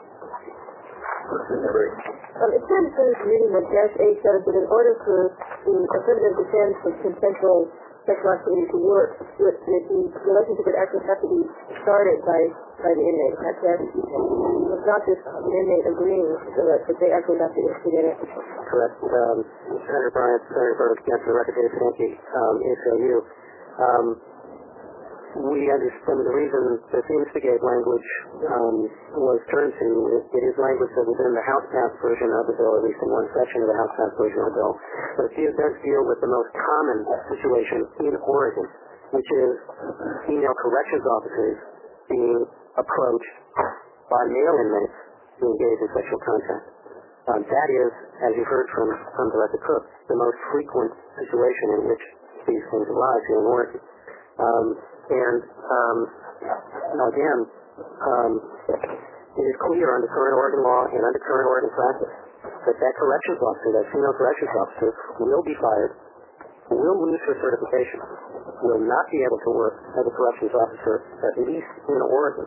Um, it's kind of finished reading that Dash A says that in order for the affirmative defense of consensual sexual activity to work, that the relationship would actually have to be started by, by the inmate. That's it. It's not just the inmate agreeing so that, that they actually have to instigate it. Correct. Um, Senator Bryant, Senator Burke, against the record data Nancy, um, A C L U. Um, we understand the reason that the instigate language um, was turned to, it, it is language that was in the House passed version of the bill, at least in one section of the House passed version of the bill. But it does deal with the most common situation in Oregon, which is female corrections officers being approached by male inmates to engage in sexual contact. Um, that is, as you heard from, from Director Cook, the most frequent situation in which these things arise here in Oregon. Um, and, um, now again, um, it is clear under current Oregon law and under current Oregon practice that that corrections officer, that female corrections officer, will be fired, will lose her certification, will not be able to work as a corrections officer, at least in Oregon.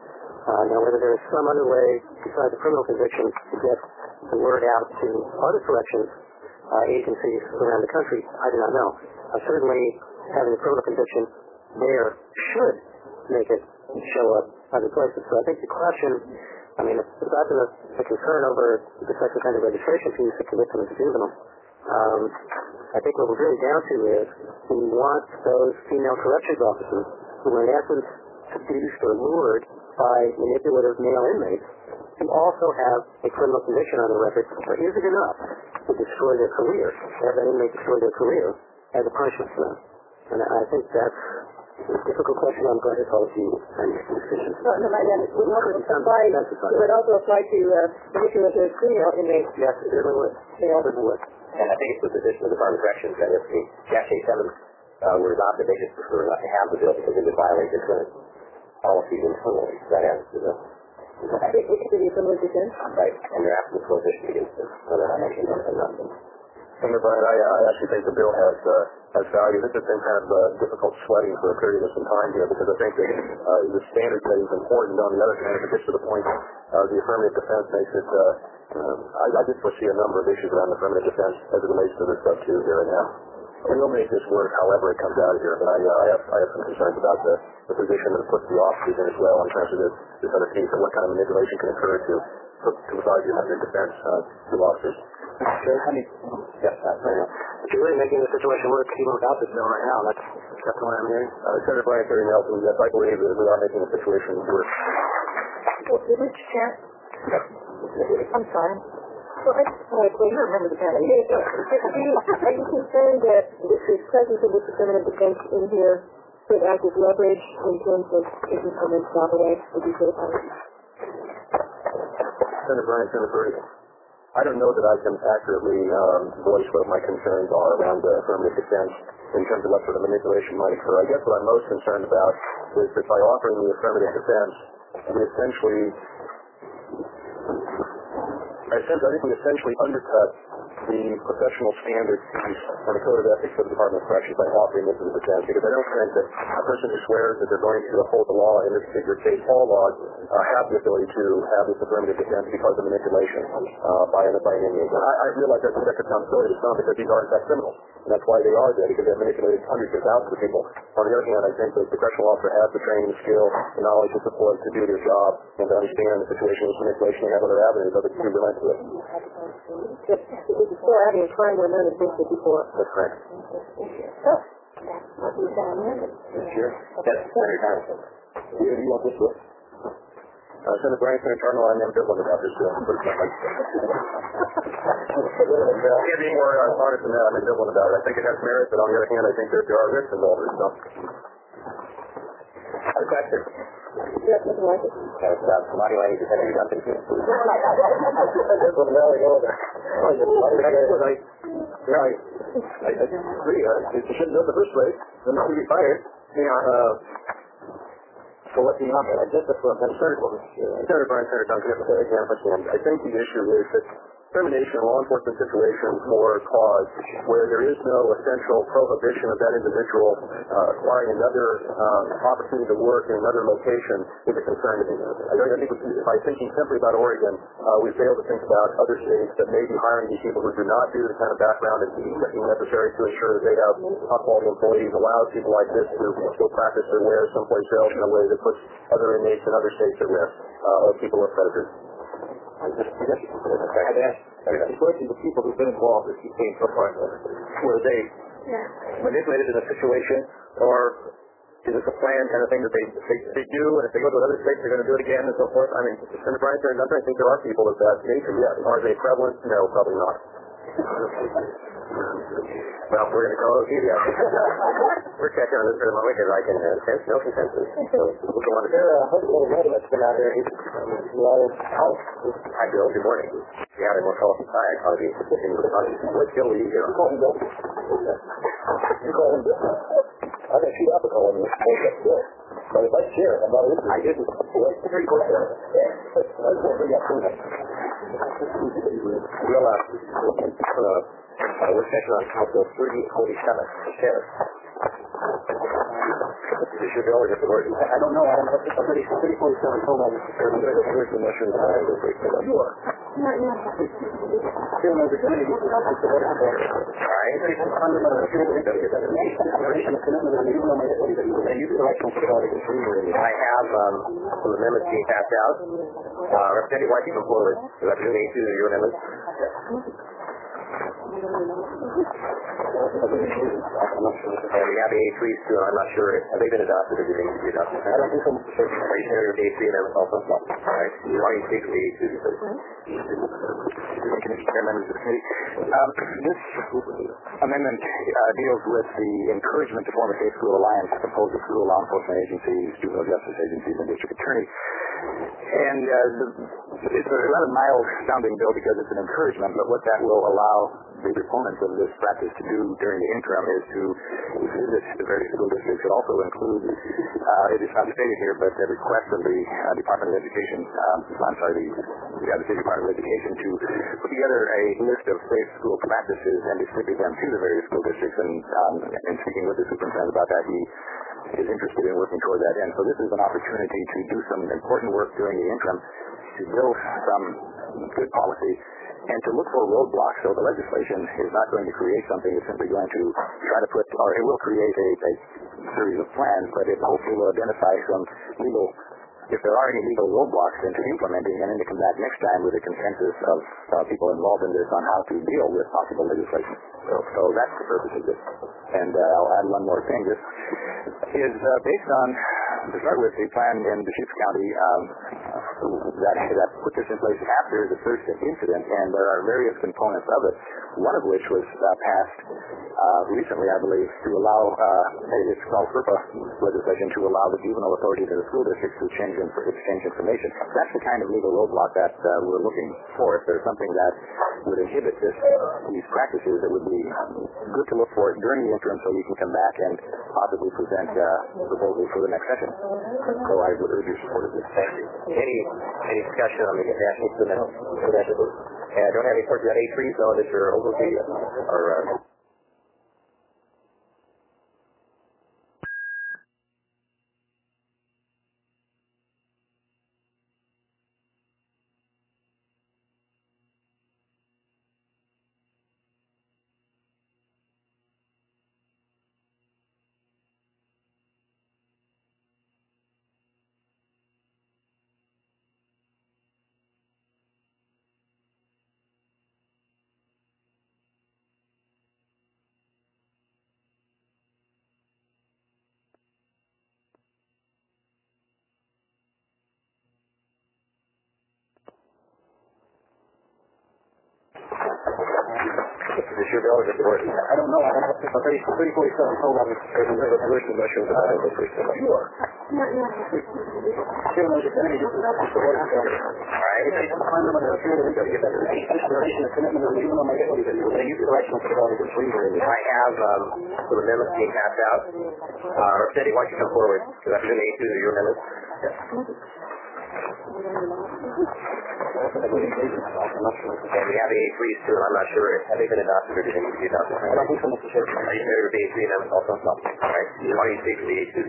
Uh, now, whether there is some other way besides a criminal conviction to get the word out to other corrections uh, agencies around the country, I do not know. Uh, certainly, having a criminal conviction there should make it show up other places. So I think the question, I mean, aside from the, the concern over the sex offender registration fees that commit them as a juvenile, um, I think what we're really down to is we want those female corrections officers who are in essence seduced or lured by manipulative male inmates to also have a criminal conviction on their record, or is it enough to destroy their career, have that inmate destroy their career as a punishment for them? And I think that's a difficult question. I'm glad it's all to you and your decisions. No, no, my God, it would also apply, it would also apply to uh, the issue of the female inmates. Yes, it certainly would. They also would. And I think it's the position of the Department of Corrections that if the Dash A seven uh, were adopted, they just prefer not to have the bill because it would violate their current policies internally. That adds to the... I think it could be a similar defense. Right, and they're asking for prohibition against it, whether I mentioned that or not. Senator Bryant, I, I actually think the bill has uh, has value. This has been kind of uh, difficult sledding for a period of some time here because I think that uh, the standard setting is important. On the other hand, if it gets to the point, uh, the affirmative defense makes it. Uh, um, I, I just foresee a number of issues around affirmative defense as it relates to this stuff too here and now. And we'll make this work however it comes out of here. But I, uh, I have I have some concerns about the, the position that it puts the officers in as well in terms of this, this other piece and what kind of manipulation can occur to to provide the affirmative defense uh, to officers. Sure, honey. Yes, that's right. But you're really making the situation worse even without this bill right now. That's, that's what I'm hearing. Uh, Senator Bryant, Terry Nelson, yes, I believe that we are making the situation worse. Well, Mister Chair? I'm sorry. Well, I just want to clear. You remember the panel. Are you concerned that the presence of this affirmative defense in here could act as leverage in terms of taking someone's job away? Would you say that? Senator Bryant, Senator Burke. I don't know that I can accurately um, voice what my concerns are around the affirmative defense in terms of what sort of manipulation might occur. I guess what I'm most concerned about is that by offering the affirmative defense, we essentially, I think we essentially undercut the professional standards and the code of ethics of the Department of Corrections by offering this as a defense, because I don't think that a person who swears that they're going to uphold the law, in this particular case, all laws, uh, have the ability to have this affirmative defense because of manipulation uh, by, an, by an inmate. I, I realize that's a direct accountability. It's not because these are, in fact, criminals. And that's why they are there, because they've manipulated hundreds of thousands of people. On the other hand, I think that the correctional officer has the training, the skill, the knowledge, the support to do their job and to understand the situation of manipulation and have other avenues of it to relent to it. Before having a trial where none existed before. That's correct. So, that's what we found here. Sure. That's very nice. Do you want this book? Uh, Senator Brian, Senator Turner, I'm ambivalent about this bill. I can't be more uh, honest than that. I'm ambivalent about it. I think it has merit, but on the other hand, I think that there are risks involved in it. So. A question. Yes, Mister Martin. Yes, uh, somebody I need to send you something to. This one, Valley Golden. I, I, I agree. Uh, it shouldn't go in the first place. Then it should be fired. Yeah, uh, so what's the option? I guess that's what I'm concerned with. Senator Brian, Senator Duncan, again, I think the issue is that termination in law enforcement situations for a cause where there is no essential prohibition of that individual uh, acquiring another um, opportunity to work in another location is a concern to me. I, I think if I'm thinking simply about Oregon, uh, we fail to think about other states that may be hiring these people who do not do the kind of background and checking necessary to ensure that they have high-quality employees, allows people like this to go practice their wares someplace else in a way that puts other inmates in other states at risk, uh, or people are predators. I just, I guess, I'd ask, the question of the people who've been involved, as you've seen so far, were they manipulated in a situation, or is this a plan kind of thing that they, they, they do, and if they go to another state, they're going to do it again, and so forth? I mean, Senator Brian, Senator Duncan, I think there are people of that nature, yes. Are they prevalent? No, probably not. Well, we're going to call it here. We're checking on this for the moment because I can uh, sense no consensus. So we'll go on to there. Uh, hopefully, the that's been out there. He's um, Hi, Bill. Good morning. If you had a more colorful tie, I'd probably be sitting with the audience. What skill were you here? You call him Bill. You call him Bill. I'm going to shoot up a call him Bill. But if I share, I'm not interested. I didn't. It's pretty close there. I just want to bring up food. We'll, uh, uh, Uh, we're session on Council three forty-seven, the sheriff. Is this your bill or just the word? I don't know. I don't know. thirty forty-seven told me. Where's the motion? You are. I have um, some amendments being passed out. Uh, Representative, why don't you come forward? Representative A two, your amendments. And we have A three too, I'm not sure. Have they been adopted or do they need to be adopted? I don't think so. Are you familiar with A three amendments also? Alright. Why don't you speak to A two? Members of the committee. Um, this amendment uh, deals with the encouragement to form a safe school alliance composed of school law enforcement agencies, juvenile justice agencies, and district attorney. And uh, the, it's a rather mild-sounding bill because it's an encouragement, but what that will allow the proponents of this practice to do during the interim is to visit the various school districts. It also includes, uh, it is not stated here, but the request of the uh, Department of Education, um, I'm sorry, the, yeah, the State Department of Education to put together a list of safe school practices and distribute them to the various school districts. And, um, and speaking with the superintendent about that, he is interested in working toward that end. So this is an opportunity to do some important work during the interim to build some good policy and to look for roadblocks. So the legislation is not going to create something. It's simply going to try to put, or it will create a, a series of plans, but it hopefully will identify some legal, if there are any legal roadblocks into implementing, and then to come back next time with a consensus of uh, people involved in this on how to deal with possible legislation. So, so that's the purpose of this. And uh, I'll add one more thing. This is uh, based on, to start with, the plan in Deschutes County um, that, that put this in place after the Thurston incident, and there are various components of it, one of which was uh, passed uh, recently, I believe, to allow, uh, it's called FERPA legislation, to allow the juvenile authorities in the school districts to exchange, exchange information. That's the kind of legal roadblock that uh, we're looking for. If there's something that would inhibit this, these practices, it would be good to look for during the interim so we can come back and possibly present uh, proposals for the next session. So I would urge your support of this. Thank you. Any, any discussion on the national instrumental? And I don't have any reports about A three, so this is your overview. Or, uh, is this your bill or is it yours? I don't know. I don't have to. thirty, thirty forty-seven. Hold on. There's a resolution that shows that. Sure. Chairman, is there any All right. I have um, some amendments being passed out. Uh, Cindy, why don't you come forward? Because I presume A two are your amendments. And we have A threes too, and I'm not sure. Have they been adopted or did they need to be adopted? Are you familiar with A three amendments also? No. All right. Why don't you speak to the A twos?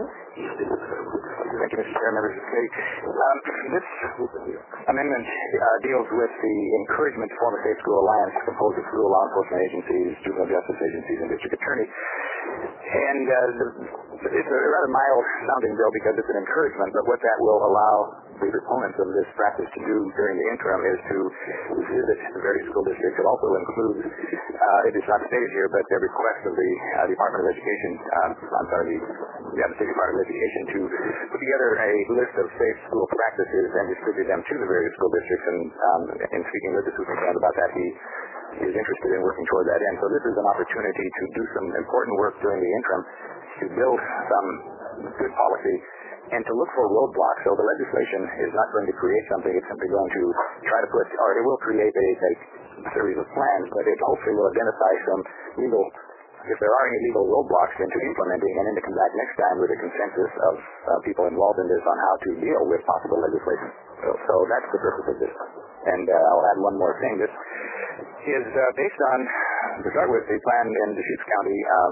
Thank you, Mister Chair, members of the committee. Um, this amendment uh, deals with the encouragement to form a safe school alliance composed of school law enforcement agencies, juvenile justice agencies, and district attorneys. And uh, the, it's a rather mild-sounding bill because it's an encouragement, but what that will allow the proponents of this practice to do during the interim is to visit the various school districts. It also includes, uh, it is not stated here, but the request of the uh, Department of Education, um, I'm sorry, the, yeah, the State Department of Education to put together a list of safe school practices and distribute them to the various school districts. And um, in speaking with the superintendent about that, he is interested in working toward that end. So this is an opportunity to do some important work during the interim to build some good policy and to look for roadblocks. So the legislation is not going to create something. It's simply going to try to put, or it will create a, a series of plans, but it hopefully will identify some legal, if there are any legal roadblocks into implementing, and then to come back next time with a consensus of uh, people involved in this on how to deal with possible legislation. So, so that's the purpose of this. And uh, I'll add one more thing. This is uh, based on, to start with, the plan in Deschutes County um,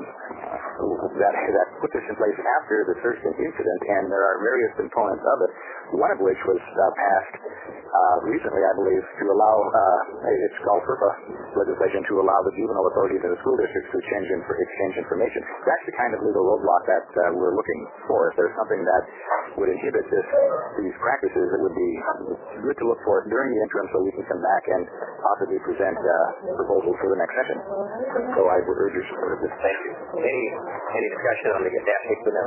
that, that put this in place after the Thurston incident, and there are various components of it, one of which was uh, passed uh, recently, I believe, to allow, uh, it's called FERPA legislation, to allow the juvenile authorities in the school districts to exchange, inf- exchange information. That's the kind of legal roadblock that uh, we're looking for. If there's something that would inhibit this, these practices, it would be good to look for during the interim so we can come back and possibly present uh, proposals for the next session. So I would urge your support of this. Thank you. Any, any discussion on the dash eight now?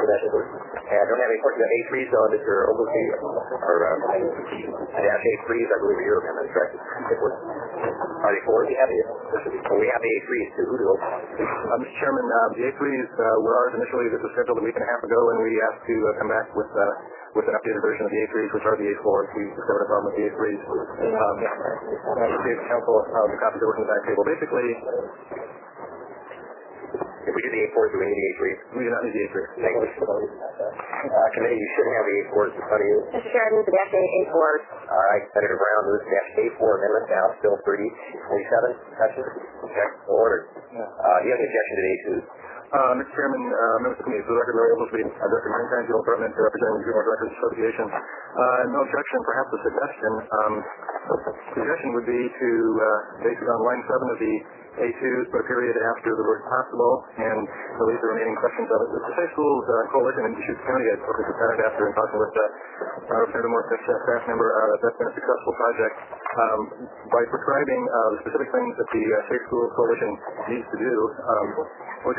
And I don't have any questions about A three, so this is your overview. Or uh, dash eight threes, I believe, are your amendments, correct? Are they four? We have, well, we have A threes too. Who do those? Uh, Mister Chairman, uh, the A threes uh, were ours initially. This was scheduled a week and a half ago, and we asked to uh, come back with uh, with an updated version of the A threes, which are the A fours. We discovered a problem with the A threes. Um, I gave council uh, the copies that were in the back table. Basically, if we do the A fours, do we need the A threes? we do not need the A threes. Thank you. Uh, committee, you shouldn't have the A fours in front of you. Mister Chair, I move the dash A fours. All right, Senator Brown moves dash A four amendment, now Bill thirty forty-seven. Discussion? Okay, ordered. Uh, do you have any objection to the A twos? Uh, Mister Chairman, uh, members of the committee, for the record, Larry Oglesby, uh, Director of Maritime Field Department, representing the Juvenile Directors Association. Uh, no objection, perhaps a suggestion. Um, suggestion would be to uh, base it on line seven of the A twos, put a period after the word possible, and release the remaining questions of it. The Safe Schools uh, Coalition in Deschutes County has spoken to Senate after and talking with uh, Representative Morris, uh, staff member. Uh, that's been a successful project. Um, by prescribing uh, the specific things that the uh, Safe Schools Coalition needs to do, um, which would include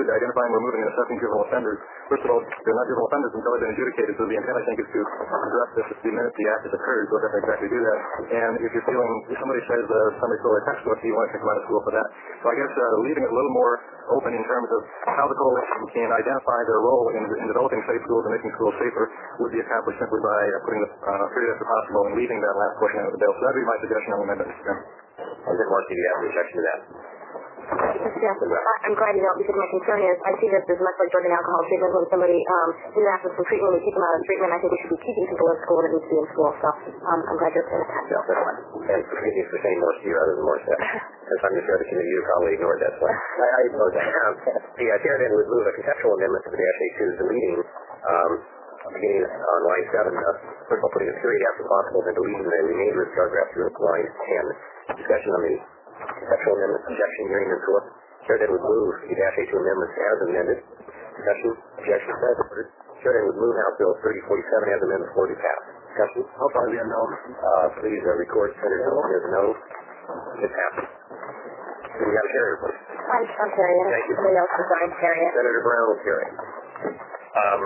identifying, removing, and assessing juvenile offenders. First of all, they're not juvenile offenders until they've been adjudicated, so the intent, I think, is to address this the minute the act has occurred, so it doesn't exactly do that. And if you're feeling, if somebody says uh, somebody stole a textbook, you want to take them out of school for that. So I guess uh, leaving it a little more open in terms of how the coalition can identify their role in, in developing safe schools and making schools safer would be accomplished simply by uh, putting the uh, period after possible and leaving that last portion out of the bill. So that would be my suggestion on the amendment, Mister Chairman. I didn't want you to have a rejection to that. Mister Johnson, I'm glad you don't, because my concern is I see this as much like drug and alcohol treatment. When somebody um, is after some treatment, we keep them out of treatment. I think we should be keeping people in school that need to be in school. So um, I'm glad you're saying that. No, that's fine. And forgive me for saying more to you rather than more stuff. Since I'm the chair of the committee, you probably ignored that. So I, I know that. Um, the uh, chair then would move a conceptual amendment to the dash A two, deleting um, beginning on line seven, uh, first of all, putting a period after possible, then deleting the remainder of paragraph through line ten. Discussion on the conceptual amendment, objection, hearing, and so on. Chair then would move the dash A two amendments as amended. Discussion, objection, said. Chair then would move House Bill thirty forty-seven as amended for the pass. Discussion. How far is it no? Uh, please uh, record Senator Nelson as no. It passes. So we got a carrier, please. I'm, I'm carrying it. Thank you. Somebody else is I'm carrying it. Senator Brown will carry. Um,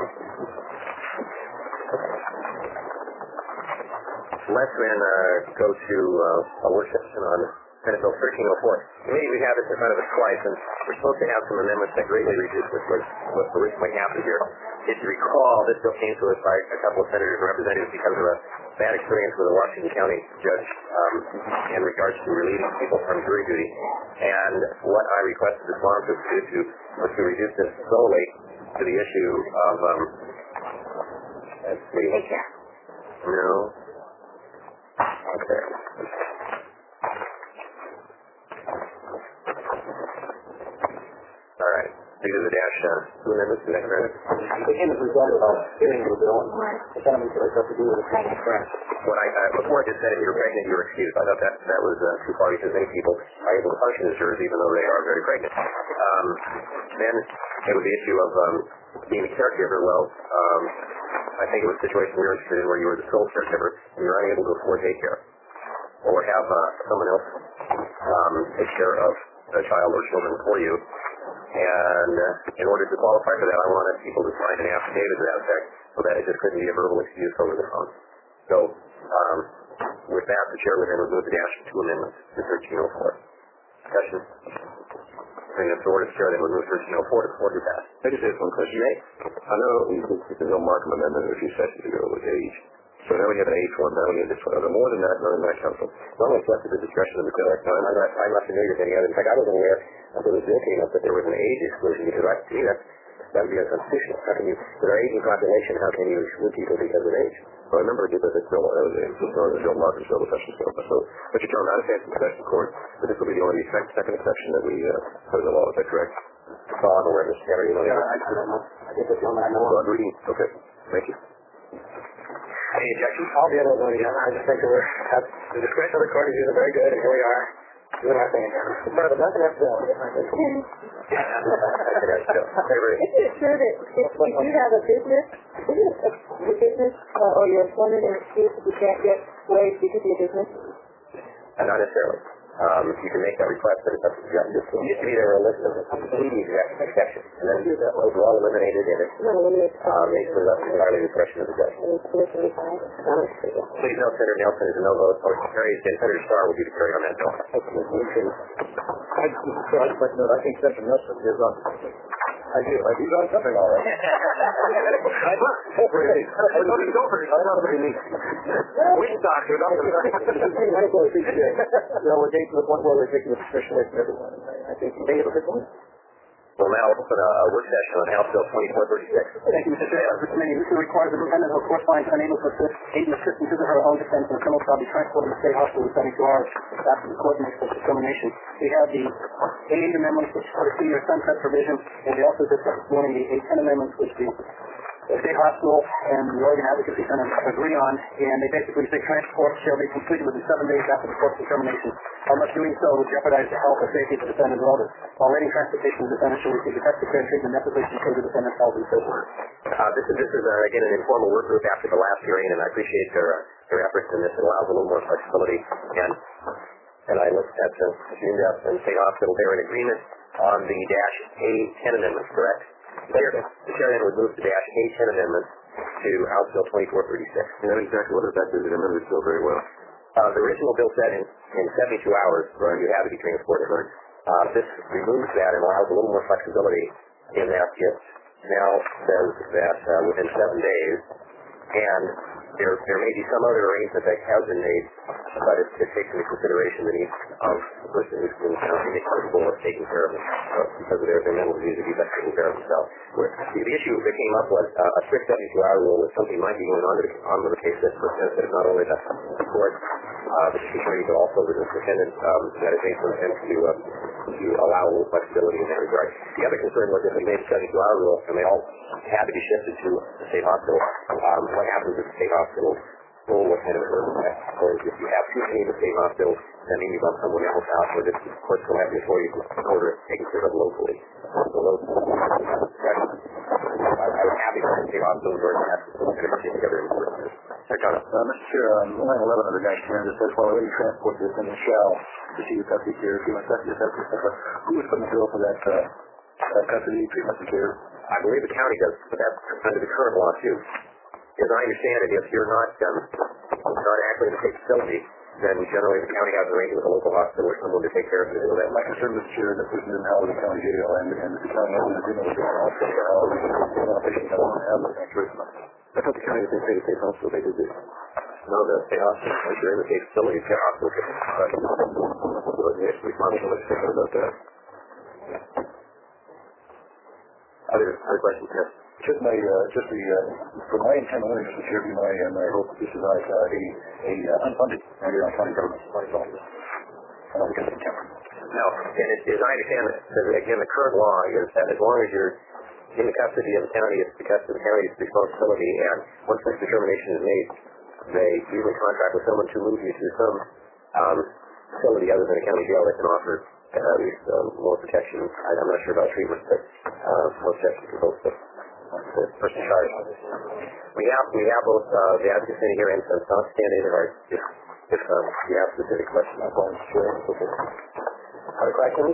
let's then uh, go to uh, a work session on Senate Bill thirteen oh four. Maybe we have this in front of us twice, and we're supposed to have some amendments that greatly reduce what was what originally happened here. If you recall, this bill came to us by a couple of senators and representatives because of a bad experience with a Washington County judge um, in regards to relieving people from jury duty. And what I requested the sponsors to do to, was to reduce this solely to the issue of um, let's see. No. Okay. All right. These are the dash uh, two amendments. Is that correct? The end of the result of hearing the bill. The gentleman said it has to do with the pregnant correct. When I, uh, before I just said if you were pregnant, you were excused. I thought that that was uh, too far because many people are able to function as jurors even though they are very pregnant. Um, then there was the issue of um, being a caregiver. Well, um, I think it was a situation we were interested in where you were the sole caregiver and you're unable to afford daycare or have uh, someone else um, take care of a child or children for you. And uh, in order to qualify for that, I wanted people to sign an affidavit to that effect so that it just couldn't be a verbal excuse over the phone. So, um, with that, the chair would then remove the dash two amendments to thirteen oh four. Discussion. Bring up to order, the chair then would move thirteen oh four to forty pass. I just have one question. I know the no Markham amendment a few sessions ago with age. So now we have an age one, now we have this one. Are there more than that, none of that, Council? Well, it's left to the discretion of the clerk. No, I'm not, I'm not familiar with any other. In fact, I wasn't aware until this bill came up that there was an age exclusion because I, to me that that would be unconstitutional. How can you, with our aging population, how can you exclude people because of age? Well, I remember I did that at Bill, uh, the Bill Markham bill, the session bill. So, but you tell me, I understand the exception court, but this will be the only second, second exception that we uh, put in the law. Is that correct? So I'm aware of this. Never, you know, Yeah, I, I don't know. I think that's the only I know of. Reading. Okay. Thank you. Any objections? I'll be able to vote again. I just think that we're at the discretion of the court is usually very good, and here we are doing our thing again. But that's an F bill. Is it true that if, if you have a business, your business uh, or your employment and excuse that you can't get waived because of your business? Uh, not necessarily. Um, you can make that request, but it's up to the judge. It used to be there were a list of eighty exceptions, and then those were all eliminated, and it uh, makes it up entirely the discretion of the judge. Please note Senator Nelson is a no vote. Motion carries, and Senator Starr will be the carry on that bill. I just like to note, I think Senator Nelson is on. I do. I do done something all right. Hopefully. I know you don't hurt. I know what you mean. We doctor, not the medical appreciation. You know, we're getting to the point where we're taking the discretion away from everyone. I think you may have a good point. We'll now open a, a work session on House Bill twenty-four thirty-six. Thank you, Mister Chair. This committee this requires the defendant who court finds unable to assist, aid and assist in his or her own defense in a criminal trial be transported to the state hospital within seventy-two hours after the court makes such determination. We have the eight amendments which are the senior sunset provision, and we also discussed this morning the eight ten amendments which the the state hospital and the Oregon Advocacy Center agree on, and they basically say transport shall be completed within seven days after the court's determination. How much doing so would jeopardize the health or safety of the defendant or others. While waiting transportation, the defendant shall receive the best care treatment necessary to ensure the defendant's health and safety. Uh, this is, this is uh, again, an informal work group after the last hearing, and I appreciate their, uh, their efforts in this. It allows a little more flexibility, and and I looked at the June Death and State Hospital. They're in agreement on the dash A ten amendments, correct? The chair, the chair then would move the dash A ten amendments to House Bill twenty-four thirty-six. You know exactly what that is. I remember this bill very well. Uh, the original bill said in, in seventy-two hours uh, you had to be transported. Uh, this removes that and allows a little more flexibility in that it now says that uh, within seven days, and there there may be some other arrangement that has been made, but it, it takes into consideration the needs of the person who's been capable of taking care of them uh, because of their, their mental disease or defect taking care of themselves. The, the issue that came up was uh, a strict seventy-two hour rule if something might be going on, to the, on with the case that benefits not only the court, uh, the judiciary, but also the defendant um, that is based on intent to, uh, to allow a little flexibility in that regard. The other concern was if we made a seventy-two hour rule and they all had to be shifted to the state hospital, um, what happens if the state hospital full what kind of emergency? Or if you have too many in the state hospital, that means you bump someone else out, or the courts will have the authority to order it taken care of locally. So those, I, I was happy that the state hospital were that together in court. Sir John. Uh, Mister Chair, on line eleven of the dash ten, it says, while any transport this in shall receive custody care, treatment, custody, custody, who is putting the bill for that, uh, that custody, treatment, and care? I believe the county does, but that's under the current law too. As I understand it, if you're not um, not actually in the state facility, then generally the county has an arrangement with a local hospital or someone to take care of it. So that my concern, Mister Chair, that person didn't have the county jail, and, and the county has an agreement with the hospital, how the patient that want to have the treatment. I thought the county didn't say the state hospital, they did this. No, the state hospital, if you're in the state facility, the state hospital can uh, responsible about that. Other, other questions? Yes. Just my, uh, just the, uh, for my intent only, Mister Chair, be my, and I hope this is not uh, a, a uh, unfunded area on county government. That's all. I don't think it's a camera. No, and it, as I understand it, again, the current law is that as long as you're in the custody of the county, it's the custody of the county's responsibility, and once this determination is made, they usually contract with someone to move you to some um, facility other than a county jail that can offer uh, at least um, more protection. I, I'm not sure about treatment, but uh, more protection for both the the person charged. We have we have both uh, the advocates sitting here and some staff standing in our if if um, you have specific questions, I'm going to share. Other questions?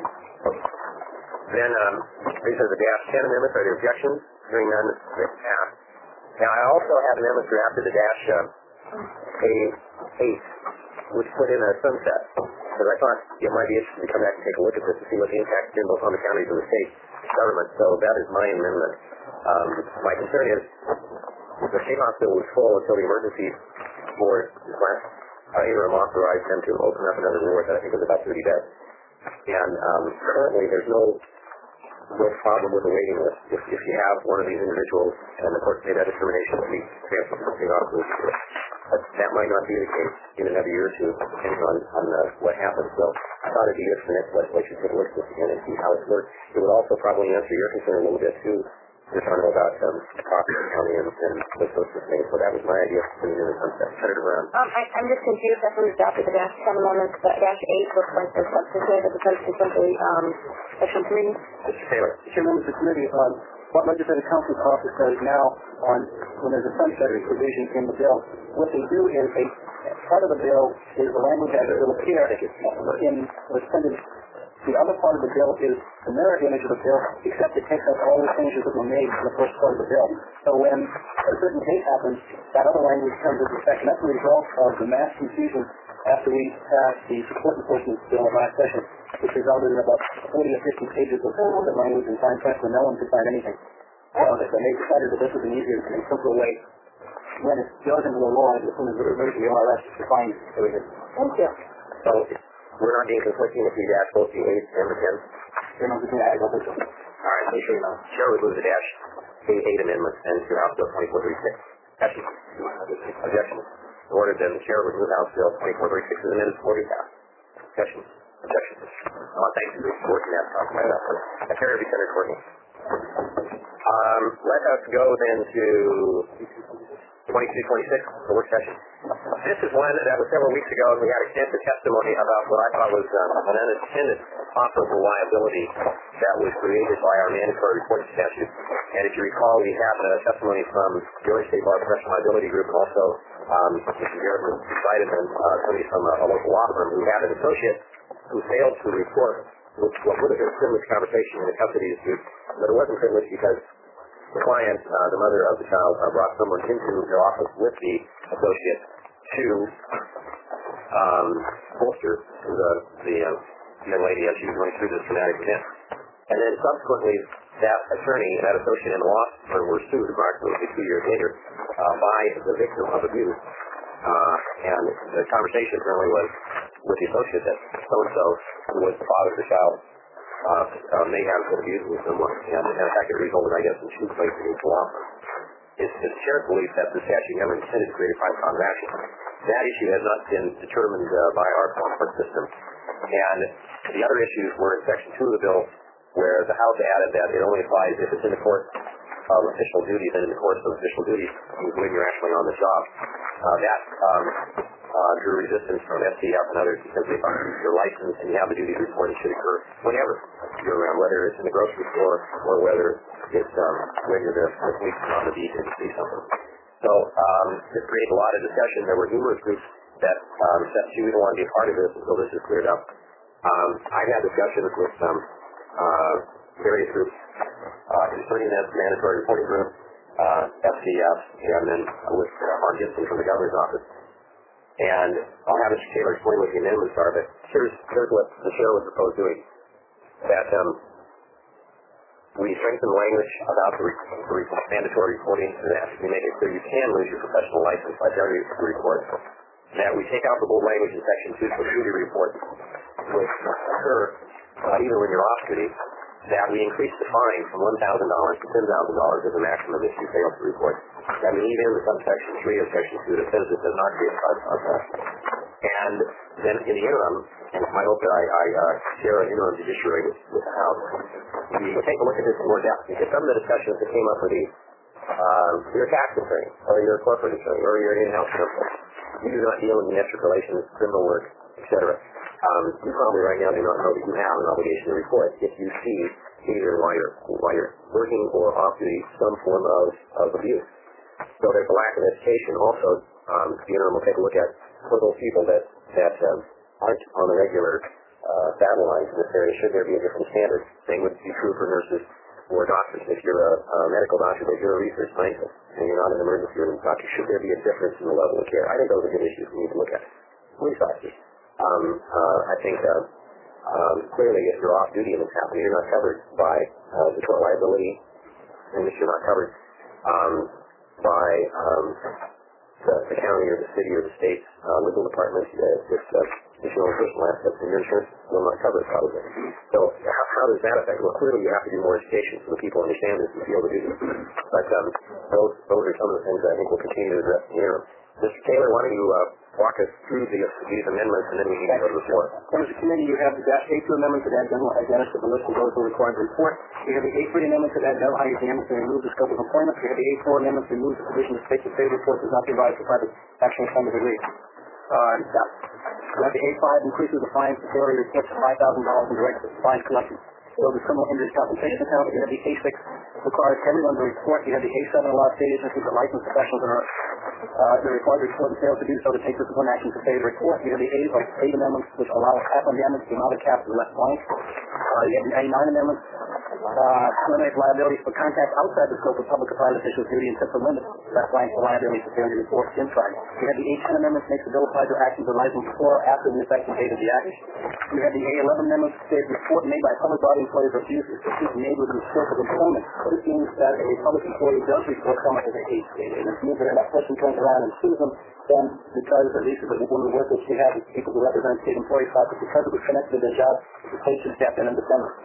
Then um, these are the dash ten amendments. Are there objections? Hearing none, they pass. Now I also have amendments drafted the dash uh, A eight, which put in a sunset, because I thought it might be interesting to come back and take a look at this to see what the impact has been both on the counties and the state government. So that is my amendment. Um, my concern is the state hospital was full until the emergency board last uh, interim authorized them to open up another ward that I think was about thirty beds. And um, currently there's no no problem with the waiting list. If, if you have one of these individuals and the court made that determination that we transfer the state hospital, but that might not be the case in another year or two, depending on, on uh, what happens. So I thought it'd be good for the next legislation to look at this again and see how it works. It would also probably answer your concern a little bit too, to talk about um, Crawford County and, and those sorts of things. So that was my idea for putting in the sunset. Senator Brown. Um, I, I'm just confused. That's when we adopted the dash ten amendments. The dash eight looks like they're substantive as opposed to simply um, section three. Mister Taylor. Chair, members of the committee, on what legislative council's office does now on when there's a sunset provision in the bill, what they do is a part of the bill is the language as it will appear in the sentence. The other part of the bill is the mirror image of the bill, except it takes up all the changes that were made in the first part of the bill. So when a certain case happens, that other language comes into effect. And that's the result of the mass confusion after we passed the support enforcement bill in last session, which resulted in about forty or fifty pages of the language in fine print where no one could find anything. So they decided that this was an easier and simpler way when it goes into the law as soon as the O R S defines everything. Thank you. So we're not being conflicting if we dash both the eight and the ten. You're not going to add over to it. All right, make sure you know. Chair would move the dash A eight amendments and to House Bill twenty-four thirty-six. Objection. Objection. Ordered, then the chair would move House Bill twenty-four thirty-six as amended before we pass. Objection. Objection. Uh, thank you for working that talk right up. I carry every Senator Courtney. Um, let us go then to twenty-two twenty-six, the work session. This is one that was several weeks ago, and we had extensive testimony about what I thought was um, an unintended operable liability that was created by our mandatory reporting statute. And if you recall, we had a testimony from the Oregon State Bar Professional Liability Group, and also um, Mister Garrett Scheidemann, uh, somebody from a, a local law firm who had an associate who failed to report what would have been a privileged conversation in a custody dispute, but it wasn't privileged because the client, uh, the mother of the child, uh, brought someone into their office with the associate to um, bolster the, the uh, young lady as she was going through this traumatic event. And then subsequently, that attorney, that associate in the law firm were sued approximately two years later uh, by the victim of abuse. Uh, and the conversation apparently was with the associate that so-and-so, who was the father of the child, uh, uh, may have been abusing someone. And, and in fact, it resulted, I guess, in two places against the law firm. It's, it's shared belief that the statute never intended to create a private cause of action. That issue has not been determined uh, by our court system. And the other issues were in Section two of the bill, where the House added that it only applies if it's in the course of official duties, and in the course of official duties when you're actually on the job. Uh, that um, uh, drew resistance from S C F and others because they thought your license and you have the duty to report it should occur whenever you're around, whether it's in the grocery store or whether it's um, when you're the police on the beat and you see something. So um, this created a lot of discussion. There were numerous groups that um, said, gee, we don't want to be a part of this until this is cleared up. Um, I've had discussions with some uh, various groups, uh, concerning that mandatory reporting group, uh, S C F, and then with uh, Mark Gibson from the governor's office. And I'll have Mister Taylor explain what the amendments are, but here's, here's what the chair would propose doing. That um, we strengthen the language about the, re- the re- mandatory reporting, and that we make it clear you can lose your professional license by failure to report. That we take out the bold language in Section two for duty report, which occur uh, even when you're off duty, that we increase the fine from one thousand dollars to ten thousand dollars as a maximum if you fail to report. That we leave in the subsection three of Section two that says it does not create a cause of action. And then in the interim, and it's my hope that I, I uh, share an interim judiciary with, with the House, we take a look at this in more depth, because some of the discussions that came up with the uh, your tax attorney, or your corporate attorney, or your in-house counsel, you do not deal in domestic relations, criminal work, et cetera. Um, you probably right now do not know that you have an obligation to report if you see either while you're, while you're working or off duty some form of, of abuse. So there's a lack of education. Also, um, the interim will take a look at for those people that, that um, aren't on the regular uh, battle lines in this area, should there be a different standard? Same would be true for nurses or doctors. If you're a, a medical doctor, but you're a research scientist, and you're not an emergency room doctor, should there be a difference in the level of care? I think those are good issues we need to look at. Police officers. Um, uh, I think uh, um, clearly if you're off duty and it's happening, you're not covered by uh, the tort liability, and if you're not covered um, by um, the, the county or the city or the state's uh, legal department, uh, if uh, if your own personal assets and your insurance will not cover it probably. So how, how does that affect? Well, clearly you have to do more education so that people understand this and be able to do this. But um, those, those are some of the things that I think we'll continue to address in the interim. Mister Taylor, why don't you uh, walk us through the, these amendments, and then we can go to the floor. Members of the committee, you have the dash A two amendment to add general identity to the list of those who are required to report. You have the A three amendment to add general identity to remove the scope of employment. You have the A four amendment to remove the provision of state to state reports does not give rise to private action or some degree. Uh, that. You have the A five increases the fine for failure to report to five thousand dollars in direct fines collected. So the criminal injury compensation account. You have the A six requires everyone to report. You have the A seven allows state agencies that licensed professionals that are uh, they're required to report and fail to do so to take discipline action to failure to report. You have the eight, like, eight amendments which allow cap on damage to amount of cap to left blank. Uh, you have the A nine amendments uh, eliminates liabilities for contact outside the scope of public or private officials' duty and sets a limit left blank for liabilities for failure to report inside. You have the A ten amendments makes the bill apply to actions arising before or after the effective date of the act. You have the A eleven amendments states report made by a public body employee for abuse is made within the scope of employment. This means that a public employee does report someone as a hate state. And this means that if that person turns around and sues them, then because at least one of the workers we have is people who represent state employees, thought that because it was connected to their job, the state should step in and defend them,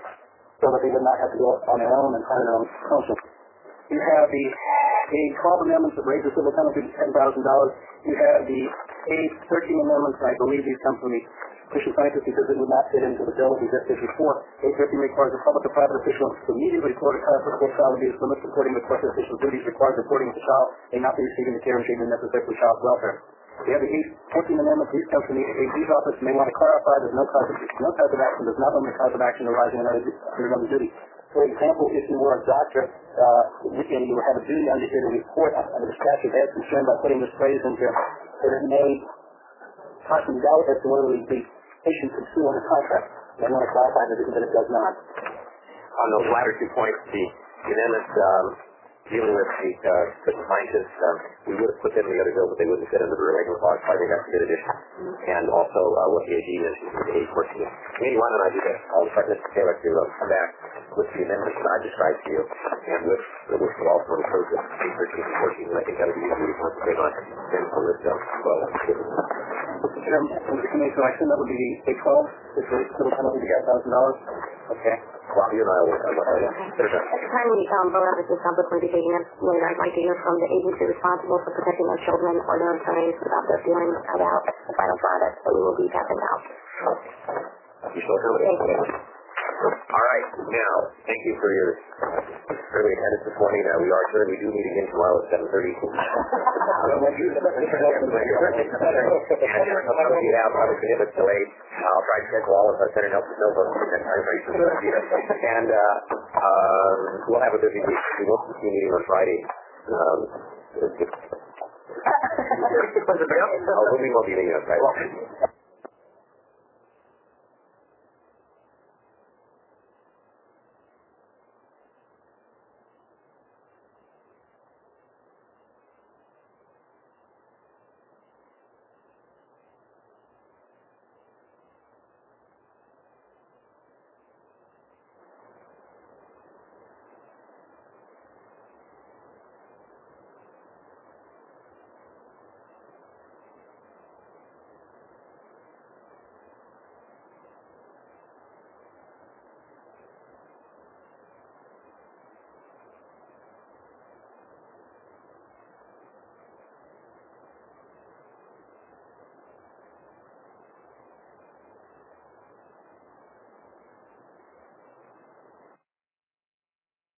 so that they would not have to go on their own and find their own counsel. You have the A twelve amendments that raise the civil penalty to ten thousand dollars. You have the A thirteen amendments, and I believe these come from the official scientists because it would not fit into the bill as existed before. A thirteen requires a public or private official to immediately report a child for child abuse, limits reporting the court official duties, requires reporting of the child may not be receiving the care and treatment necessary for child's welfare. We have the A fourteen amendment. These come from the A G's office may want to clarify that no cause of, no cause of action does not limit cause of action arising under another duty. For example, if you were a doctor uh, and you had a duty under here to report under the statute as concerned by putting this phrase in here, that it may cause some doubt as to whether the patient could sue on the contract. I want to clarify that it, that it does not. On those latter two points, the unanimous um, dealing with the uh, with the scientists, um, we would have put them in the other bill, but they wouldn't fit into the regular clause. So I think that's a good addition. And also uh, what the A G mentioned, the age fourteen. Maybe why don't I do this? I'll invite Mister Taylor to uh, come back with the amendments that I described to you, and with which will also include the age thirteen and fourteen. And I think that would be easy to concentrate on and on this bill. Well, Mister Chairman, under the committee selection, that would be A twelve, which is civil penalty to get one thousand dollars. okay. Well, you and I will talk about that. At the time we um, vote on this establishment decision, later I'd like to hear from the agency responsible for protecting their children or their attorneys about their feelings about the final product that we will be passing out. You still hear Thank you. All right. Now, thank you for your early attendance this morning. Uh, we are sure we do meet again tomorrow at seven thirty. And uh, if you have other commitments delayed, I'll try to schedule all of our Senator Nelson Silva in that time frame. And uh, um, we'll have a busy week. We won't be meeting on Friday. Um, oh, we won't be meeting on Friday.